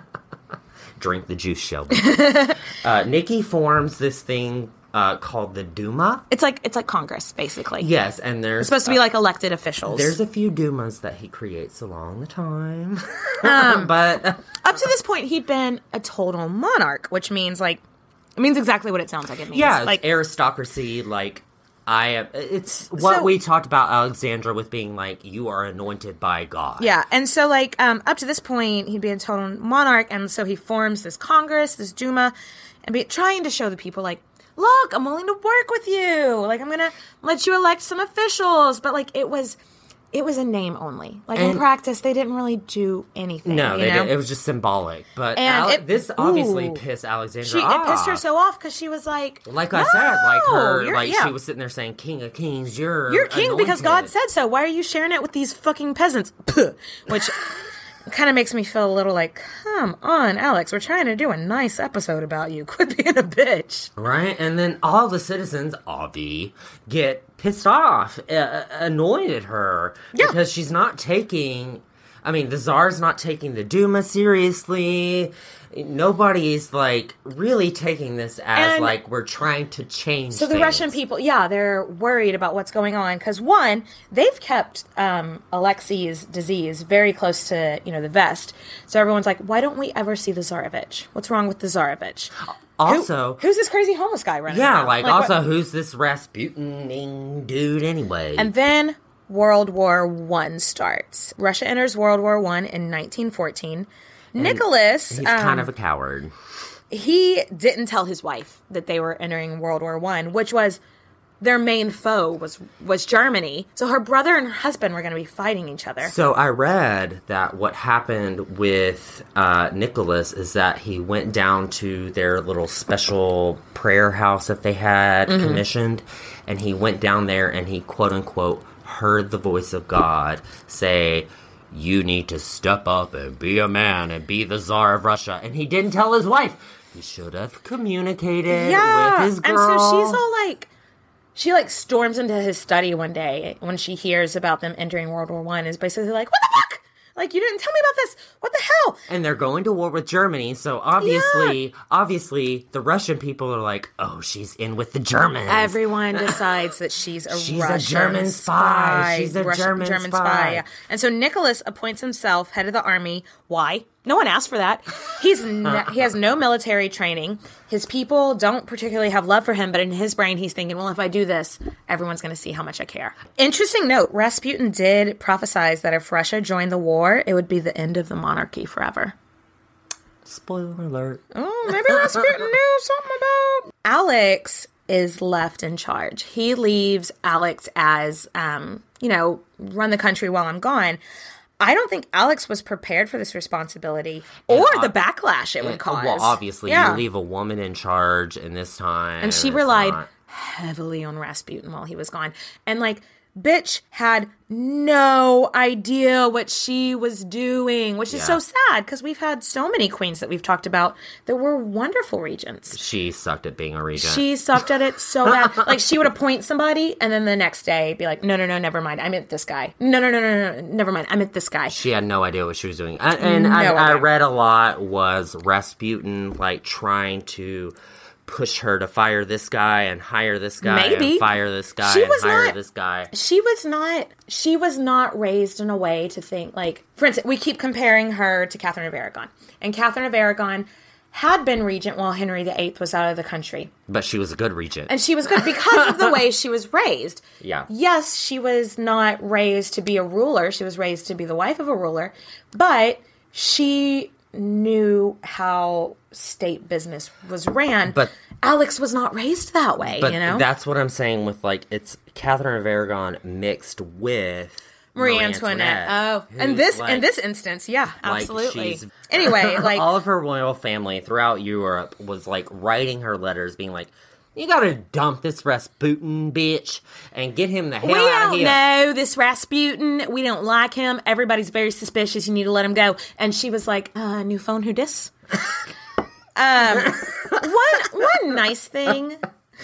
Drink the juice, Shelby. uh, Nikki forms this thing Uh, called the Duma. It's like it's like Congress, basically. Yes, and there's... It's supposed to be uh, like elected officials. There's a few Dumas that he creates along the time. um, but... Uh, up to this point, he'd been a total monarch, which means, like... It means exactly what it sounds like it means. Yeah, like aristocracy, like... I It's what so, we talked about Alexandra with being like, you are anointed by God. Yeah, and so, like, um, up to this point, he'd be a total monarch, and so he forms this Congress, this Duma, and be trying to show the people, like, look, I'm willing to work with you. Like, I'm going to let you elect some officials. But, like, it was it was a name only. Like, and in practice, they didn't really do anything. No, you they know? did, it was just symbolic. But and Ale- it, this obviously ooh, pissed Alexandra she, off. It pissed her so off because she was like, Like no, I said, like her, like yeah. she was sitting there saying, King of Kings, you're You're king anointed. because God said so. Why are you sharing it with these fucking peasants? Which... kind of makes me feel a little like, come on, Alex, we're trying to do a nice episode about you. Quit being a bitch. Right? And then all the citizens, Avi, get pissed off, uh, annoyed at her. Yeah. Because she's not taking... I mean, the Tsar's not taking the Duma seriously. Nobody's, like, really taking this as, and like, we're trying to change So the things. Russian people, yeah, they're worried about what's going on. Because, one, they've kept um, Alexei's disease very close to, you know, the vest. So everyone's like, why don't we ever see the Tsarevich? What's wrong with the Tsarevich? Also... Who, who's this crazy homeless guy running Yeah, around? like, like also, what? who's this Rasputin dude anyway? And then World War One starts. Russia enters World War One in nineteen fourteen. And Nicholas... He's um, kind of a coward. He didn't tell his wife that they were entering World War One, which was their main foe was was Germany. So her brother and her husband were going to be fighting each other. So I read that what happened with uh, Nicholas is that he went down to their little special prayer house that they had mm-hmm. commissioned, and he went down there and he quote-unquote heard the voice of God say... You need to step up and be a man and be the Tsar of Russia. And he didn't tell his wife. He should have communicated yeah. with his girl. And so she's all like, she like storms into his study one day when she hears about them entering World War One. Is basically like, what the fuck? Like, you didn't tell me about this. What the hell? And they're going to war with Germany, so obviously, yeah. obviously, the Russian people are like, oh, she's in with the Germans. Everyone decides that she's a she's Russian a German spy. spy. She's a Russian, German, German spy. spy. Yeah. And so Nicholas appoints himself head of the army. Why? No one asked for that. He's ne- he has no military training. His people don't particularly have love for him, but in his brain, he's thinking, well, if I do this, everyone's going to see how much I care. Interesting note, Rasputin did prophesize that if Russia joined the war, it would be the end of the monarchy forever. Spoiler alert. Oh, maybe Rasputin knew something about... Alex is left in charge. He leaves Alex as, um, you know, run the country while I'm gone. I don't think Alex was prepared for this responsibility or and, the backlash it would cause. Well, obviously, yeah. you leave a woman in charge in this time. And she relied not... heavily on Rasputin while he was gone. And, like, bitch had no idea what she was doing, which is yeah. so sad because we've had so many queens that we've talked about that were wonderful regents. She sucked at being a regent. She sucked at it so bad. Like, she would appoint somebody and then the next day be like, no, no, no, never mind. I meant this guy. No, no, no, no, no, never mind. I meant this guy. She had no idea what she was doing. And, and no I, I idea. read a lot was Rasputin, like, trying to push her to fire this guy and hire this guy Maybe. and fire this guy She and was hire not- this guy. She was not she was not raised in a way to think like, for instance, we keep comparing her to Catherine of Aragon. And Catherine of Aragon had been regent while Henry the Eighth was out of the country. But she was a good regent. And she was good because of the way she was raised. Yeah. Yes, she was not raised to be a ruler. She was raised to be the wife of a ruler. But she knew how state business was ran. But Alex was not raised that way, But you know? that's what I'm saying with, like, it's Catherine of Aragon mixed with Marie, Marie Antoinette. Antoinette. Oh, in who's, this like- in this instance, yeah, like, absolutely. she's- Anyway, like all of her royal family throughout Europe was, like, writing her letters being like, you gotta dump this Rasputin bitch and get him the hell we out of don't here. know this Rasputin. We don't like him. Everybody's very suspicious. You need to let him go. And she was like, uh, new phone, who dis? um, one one nice thing,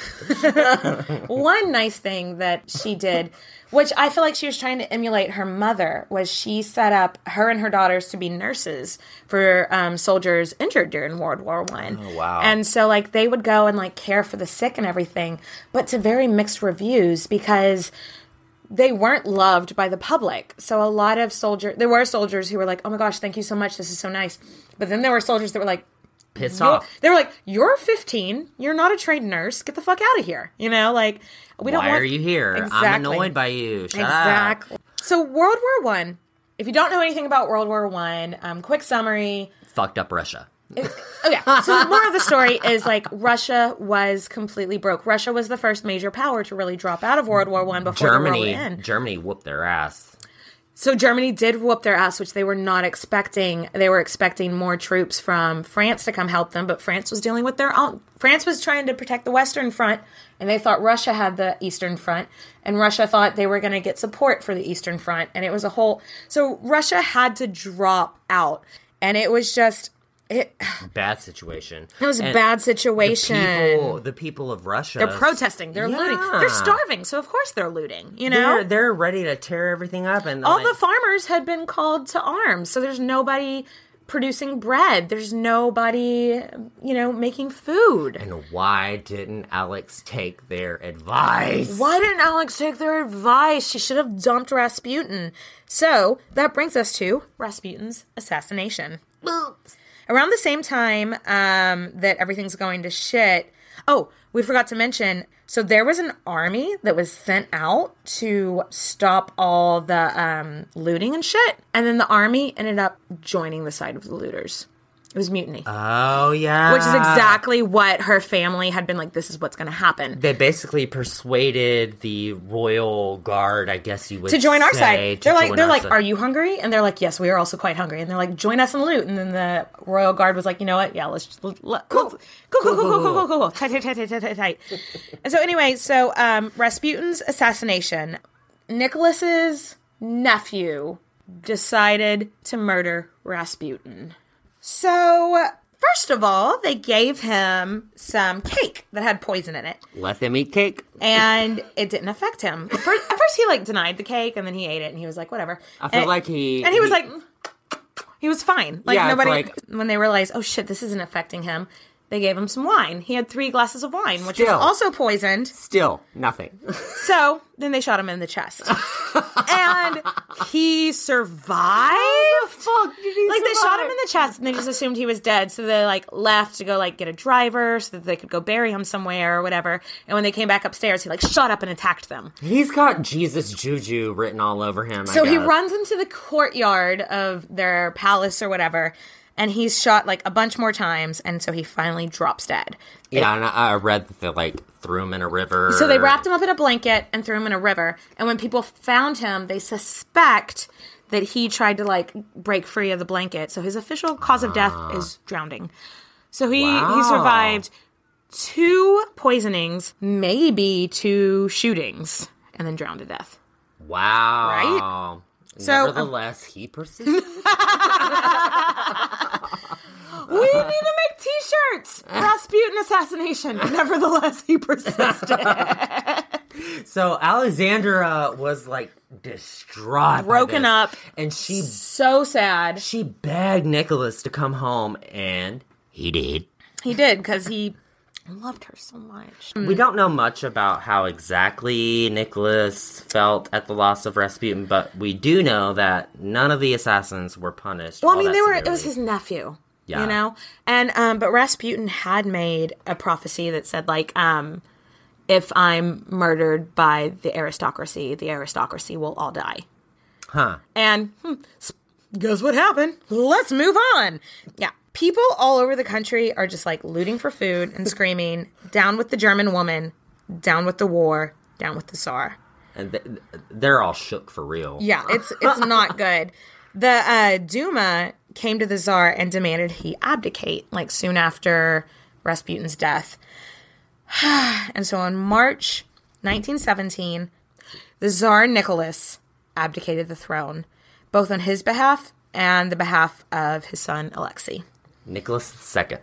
one nice thing that she did, which I feel like she was trying to emulate her mother, was she set up her and her daughters to be nurses for um, soldiers injured during World War One. Oh, wow. And so, like, they would go and, like, care for the sick and everything, but to very mixed reviews because they weren't loved by the public. So a lot of soldiers, there were soldiers who were like, oh my gosh, thank you so much, this is so nice. But then there were soldiers that were like, Pissed You're- off. They were like, you're fifteen. You're not a trained nurse. Get the fuck out of here. You know, like, we don't Why want... are you here? Exactly. I'm annoyed by you. Shut exactly. up. So World War One, if you don't know anything about World War One, um, quick summary. Fucked up Russia. It, oh yeah. So the moral of the story is like Russia was completely broke. Russia was the first major power to really drop out of World War One before Germany, the war would end. Germany whooped their ass. So Germany did whoop their ass, which they were not expecting. They were expecting more troops from France to come help them, but France was dealing with their own. France was trying to protect the Western Front, and they thought Russia had the Eastern Front, and Russia thought they were going to get support for the Eastern Front, and it was a whole... So Russia had to drop out, and it was just... It, Bad situation. it was a And bad situation. The people, the people of Russia... They're protesting. They're Yeah. looting. They're starving, so of course they're looting, you know? They're, they're ready to tear everything up. And All like, the farmers had been called to arms, so there's nobody producing bread. There's nobody, you know, making food. And why didn't Alex take their advice? Why didn't Alex take their advice? She should have dumped Rasputin. So that brings us to Rasputin's assassination. Around the same time um, that everything's going to shit. Oh, we forgot to mention. So there was an army that was sent out to stop all the um, looting and shit. And then the army ended up joining the side of the looters. It was mutiny. Oh, yeah. Which is exactly what her family had been like, this is what's going to happen. They basically persuaded the royal guard, I guess you would To join our say, side. to They're like, join they're our like, side. are you hungry? And they're like, yes, we are also quite hungry. And they're like, join us and loot. And then the royal guard was like, you know what? Yeah, let's just, let, let, cool. Cool, cool, cool, cool, cool, cool, cool. Tight, tight, tight, tight, tight, tight, tight. And so anyway, so um, Rasputin's assassination, Nicholas's nephew decided to murder Rasputin. So, first of all, they gave him some cake that had poison in it. Let them eat cake. And it didn't affect him. At first, at first he, like, denied the cake, and then he ate it, and he was like, whatever. I feel and, like he... And he was he- like... He was fine. Like, Yeah, it's nobody... like- when they realized, oh, shit, this isn't affecting him, they gave him some wine. He had three glasses of wine, which Still. was also poisoned. Still, nothing. So, then they shot him in the chest. And he survived? How the fuck did he Like, they survive? shot him in the chest, and they just assumed he was dead, so they, like, left to go, like, get a driver so that they could go bury him somewhere or whatever. And when they came back upstairs, he, like, shot up and attacked them. He's got Jesus Juju written all over him, I So he guess. runs into the courtyard of their palace or whatever, and he's shot, like, a bunch more times, and so he finally drops dead. Yeah, and I, I read that they, like, threw him in a river. So they wrapped him up in a blanket and threw him in a river. And when people found him, they suspect that he tried to, like, break free of the blanket. So his official cause of death is drowning. So he, Wow. he survived two poisonings, maybe two shootings, and then drowned to death. Wow. Right? So, um, Nevertheless, he persisted. We need to make t-shirts! Rasputin assassination. Nevertheless, he persisted. So Alexandra was like distraught, by Broken this, up. and she so sad. She begged Nicholas to come home, and he did. He did, because he I loved her so much. We don't know much about how exactly Nicholas felt at the loss of Rasputin, but we do know that none of the assassins were punished. Well, I mean, they were. It was his nephew. Yeah. You know? And, um, but Rasputin had made a prophecy that said, like, um, if I'm murdered by the aristocracy, the aristocracy will all die. Huh. And hmm, guess what happened? Let's move on. Yeah. People all over the country are just, like, looting for food and screaming, down with the German woman, down with the war, down with the Tsar. And th- they're all shook for real. Yeah, it's it's not good. The uh, Duma came to the Tsar and demanded he abdicate, like, soon after Rasputin's death. And so on March nineteen seventeen, the Tsar Nicholas abdicated the throne, both on his behalf and the behalf of his son Alexei. Nicholas the Second.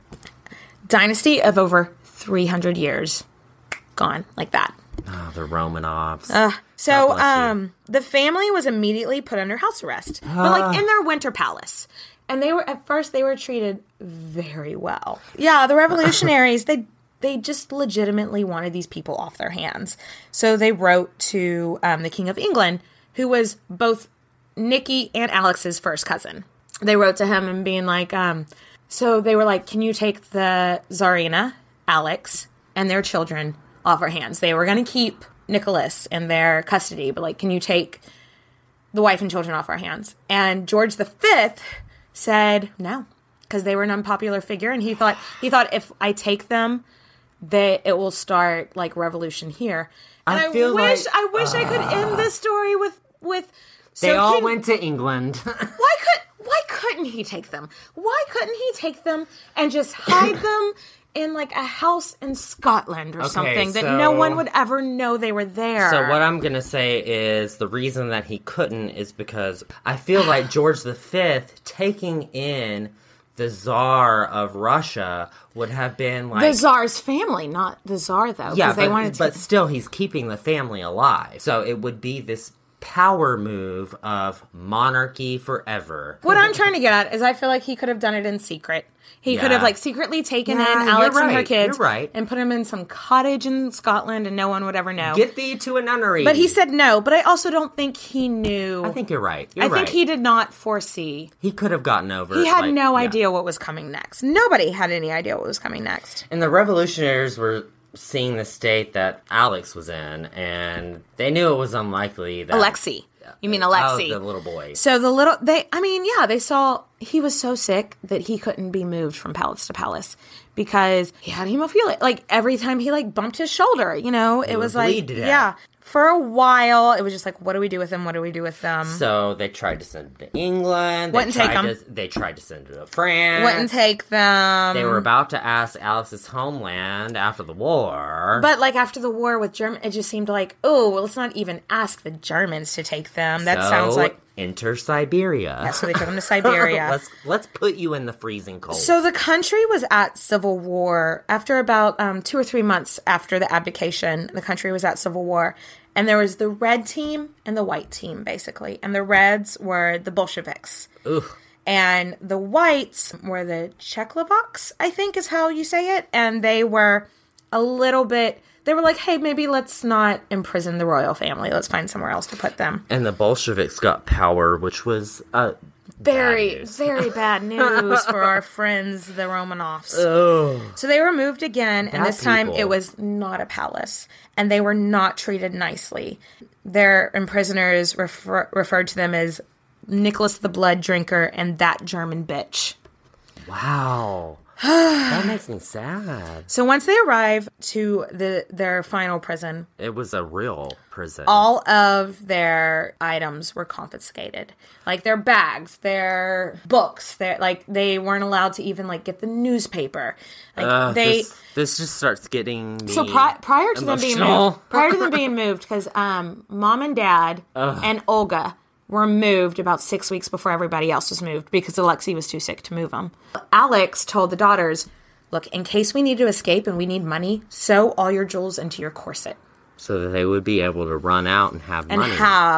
Dynasty of over three hundred years. Gone like that. Oh, the Romanovs. Uh, so um, the family was immediately put under house arrest, but like in their winter palace. And they were, at first, they were treated very well. Yeah, the revolutionaries, they they just legitimately wanted these people off their hands. So they wrote to um, the King of England, who was both Nikki and Alex's first cousin. They wrote to him and being like, um, so they were like, can you take the Tsarina, Alex, and their children off our hands? They were going to keep Nicholas in their custody, but like, can you take the wife and children off our hands? And George the Fifth said no, because they were an unpopular figure, and he thought he thought if I take them, they it will start like revolution here. And I, I feel wish like, I wish uh, I could end this story with with. They so all can, went to England. why could why couldn't he take them? Why couldn't he take them and just hide them in like a house in Scotland or Okay, something that so- no one would ever know they were there? So what I'm gonna say is the reason that he couldn't is because I feel like George the Fifth taking in the Tsar of Russia would have been like the Tsar's family, not the Tsar though. yeah, they but, wanted to but still he's keeping the family alive. So it would be this power move of monarchy forever. What I'm trying to get at is I feel like he could have done it in secret. He Yeah. could have like secretly taken Yeah, in you're Alex and her right, kids you're right. and put them in some cottage in Scotland and no one would ever know. Get thee to a nunnery. But he said no, but I also don't think he knew. I think you're right. You're I right. think he did not foresee. He could have gotten over. He had like, no yeah. idea what was coming next. Nobody had any idea what was coming next. And the revolutionaries were seeing the state that Alex was in, and they knew it was unlikely that Alexei. You mean Alexei? Oh, the little boy. So the little they I mean, yeah, they saw he was so sick that he couldn't be moved from palace to palace because he had hemophilia. Like every time he like bumped his shoulder, you know, it He was would like bleed to death. yeah. For a while, it was just like, what do we do with them? What do we do with them? So they tried to send it to England. They Wouldn't take tried 'em. to- They tried to send it to France. Wouldn't take them. They were about to ask Alex's homeland after the war. But like after the war with German, it just seemed like, oh, well, let's not even ask the Germans to take them. That So, sounds like enter Siberia. yeah. So they took them to Siberia. let's let's put you in the freezing cold. So the country was at civil war after about um, two or three months after the abdication. The country was at civil war, and there was the red team and the white team, basically. And the reds were the Bolsheviks, Ugh. and the whites were the Czechoslovaks, I think is how you say it. And they were a little bit. They were like, hey, maybe let's not imprison the royal family. Let's find somewhere else to put them. And the Bolsheviks got power, which was uh, Very, very bad news for our friends, the Romanovs. Oh. So they were moved again, and Bad this time people. it was not a palace, and they were not treated nicely. Their imprisoners refer, referred to them as Nicholas the Blood Drinker and that German bitch. wow. That makes me sad. So once they arrive to the their final prison, It was a real prison. all of their items were confiscated, like their bags, their books. Their like they weren't allowed to even like get the newspaper. Like Ugh, they. this, this just starts getting me So pri- prior to them being emotional. moved, prior to them being moved, because um, mom and dad Ugh. and Olga were moved about six weeks before everybody else was moved because Alexei was too sick to move them. Alex told the daughters, "Look, in case we need to escape and we need money, sew all your jewels into your corset So that they would be able to run out and have and money. have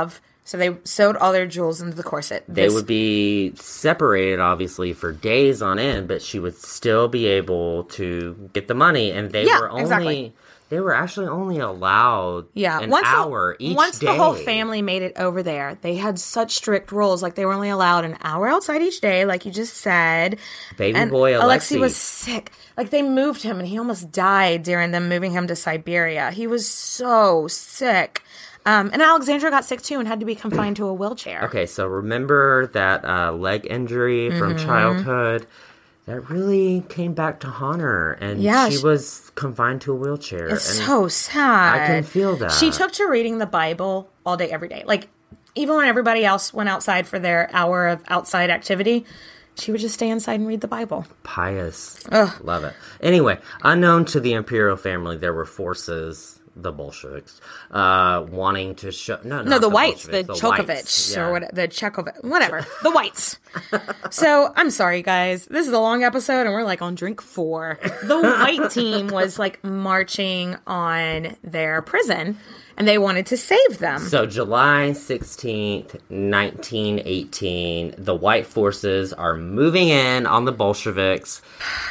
So they sewed all their jewels into the corset. They This- would be separated, obviously, for days on end, but she would still be able to get the money. And they Yeah, were only, exactly. they were actually only allowed Yeah, an once hour the, each once day. the whole family made it over there, they had such strict rules. Like, they were only allowed an hour outside each day, like you just said. Baby and boy Alexei. Alexei was sick. Like, they moved him, and he almost died during them moving him to Siberia. He was so sick. Um, and Alexandra got sick, too, and had to be confined to a wheelchair. Okay, so remember that uh, leg injury from Mhm. childhood? That really came back to haunt her, and Yeah, she she- was confined to a wheelchair. It's and so sad. I can feel that. She took to reading the Bible all day, every day. Like, even when everybody else went outside for their hour of outside activity, she would just stay inside and read the Bible. Pious. Ugh. Love it. Anyway, unknown to the imperial family, there were forces, the Bolsheviks, uh, wanting to show... No, No, not the, whites, the, Bolsheviks, Chokovich, whites, yeah. or what, the Chekovich, whatever, the whites. So, I'm sorry, guys. This is a long episode, and we're, like, on drink four. The white team was, like, marching on their prison, and they wanted to save them. So July sixteenth, nineteen eighteen, the white forces are moving in on the Bolsheviks.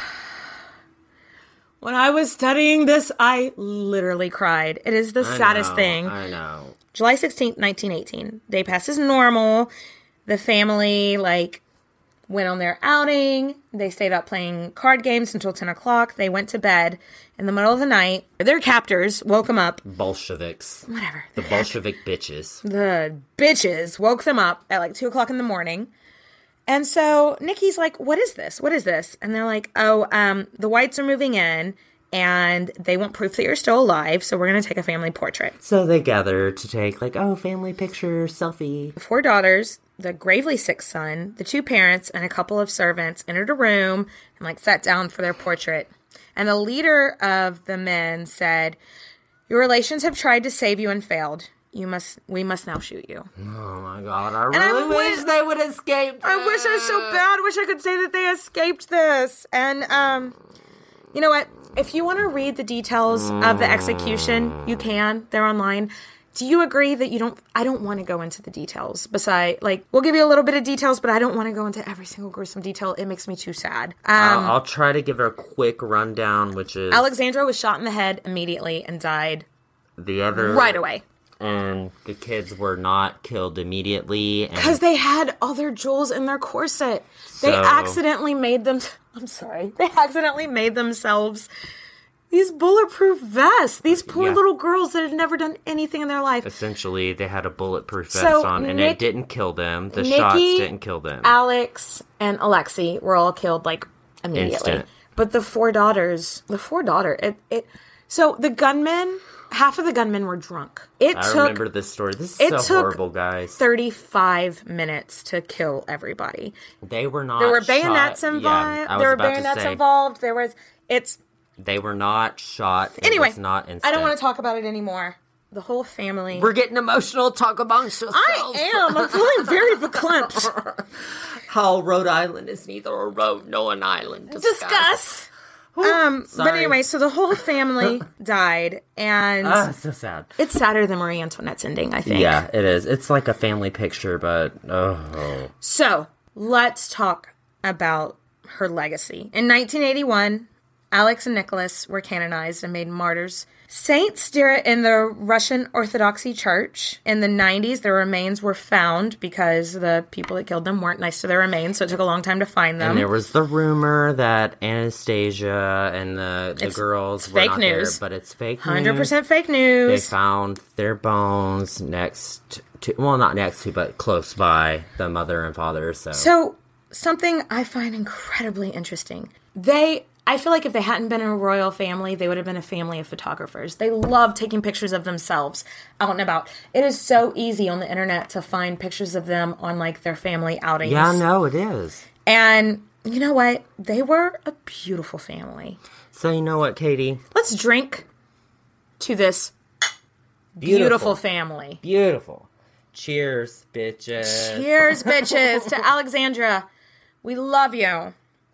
When I was studying this, I literally cried. It is the I saddest know, thing. I know. July sixteenth, nineteen eighteen. Day passed as normal. The family, like, went on their outing. They stayed up playing card games until ten o'clock. They went to bed in the middle of the night. Their captors woke them up. Bolsheviks. Whatever. The Bolshevik bitches. The bitches woke them up at like two o'clock in the morning. And so Nikki's like, what is this? What is this? And they're like, oh, um, the whites are moving in and they want proof that you're still alive. So we're going to take a family portrait. So they gather to take, like, oh, family picture, selfie. The four daughters, the gravely sick son, the two parents, and a couple of servants entered a room and, like, sat down for their portrait. And the leader of the men said, your relations have tried to save you and failed. You must, we must now shoot you. Oh my God, I And really I wish wish- they would escape. I wish I so bad. Wish I could say that they escaped this. And, um, you know what? If you want to read the details of the execution, you can. They're online. Do you agree that you don't, I don't want to go into the details. Besides, like, we'll give you a little bit of details, but I don't want to go into every single gruesome detail. It makes me too sad. Um, I'll, I'll try to give her a quick rundown, which is... Alexandra was shot in the head immediately and died the other... right away. And the kids were not killed immediately. and- Because they had all their jewels in their corset. They So- accidentally made them... I'm sorry. They accidentally made themselves these bulletproof vests. These poor Yeah. little girls that had never done anything in their life. Essentially, they had a bulletproof vest So, on, and Nick- it didn't kill them. The Nikki, shots didn't kill them. Alex and Alexei were all killed, like, immediately. Instant. But the four daughters... The four daughter... It, it, so the gunmen... Half of the gunmen were drunk. It I took... remember this story. This is it so took horrible, guys. thirty-five minutes to kill everybody. They were not There were bayonets shot. involved. Yeah, I was there were about to bayonets say, involved. There was... It's... They were not shot. It Anyway, was not instant. I don't want to talk about it anymore. The whole family... We're getting emotional. Talk amongst yourselves. I am. I'm feeling very verklempt. How Rhode Island is neither a road nor an island. Discuss. Discuss. Um, but sorry. anyway, so the whole family died, and Ah, so sad. it's sadder than Marie Antoinette's ending, I think. Yeah, it is. It's like a family picture, but oh. So let's talk about her legacy. In nineteen eighty-one, Alex and Nicholas were canonized and made martyrs. Saints in the Russian Orthodoxy Church. In the nineties, their remains were found because the people that killed them weren't nice to their remains, so it took a long time to find them. And there was the rumor that Anastasia and the, the It's- girls it's were fake not news. there, but it's fake news. one hundred percent fake news. They found their bones next to, well, not next to, but close by the mother and father. So, So, something I find incredibly interesting. They, I feel like if they hadn't been a royal family, they would have been a family of photographers. They love taking pictures of themselves out and about. It is so easy on the internet to find pictures of them on, like, their family outings. yeah, no, it is. And you know what? They were a beautiful family. So you know what, Katie? Let's drink to this beautiful, beautiful family. Beautiful. Cheers, bitches. Cheers, bitches, to Alexandra. We love you.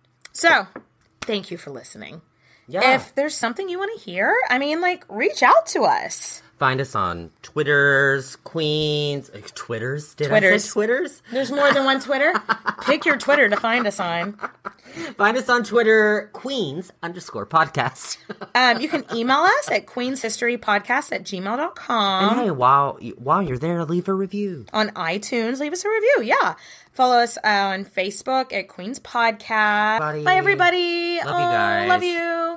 So, thank you for listening. Yeah. If there's something you want to hear, I mean, like, reach out to us. Find us on Twitters, Queens, uh, Twitters. Did Twitters. I say Twitters? There's more than one Twitter. Pick your Twitter to find us on. Find us on Twitter, Queens underscore podcast. um, you can email us at queenshistorypodcast at gmail dot com. And hey, while while you're there, leave a review on iTunes. Leave us a review. Yeah. Follow us on Facebook at Queens Podcast. Buddy. Bye, everybody. Love oh, you guys. Love you.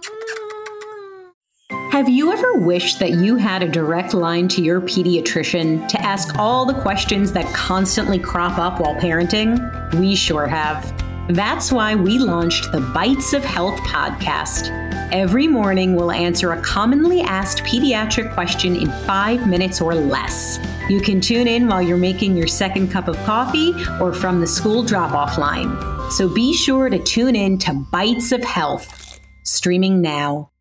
Have you ever wished that you had a direct line to your pediatrician to ask all the questions that constantly crop up while parenting? We sure have. That's why we launched the Bites of Health podcast. Every morning, we'll answer a commonly asked pediatric question in five minutes or less. You can tune in while you're making your second cup of coffee or from the school drop-off line. So be sure to tune in to Bites of Health, streaming now.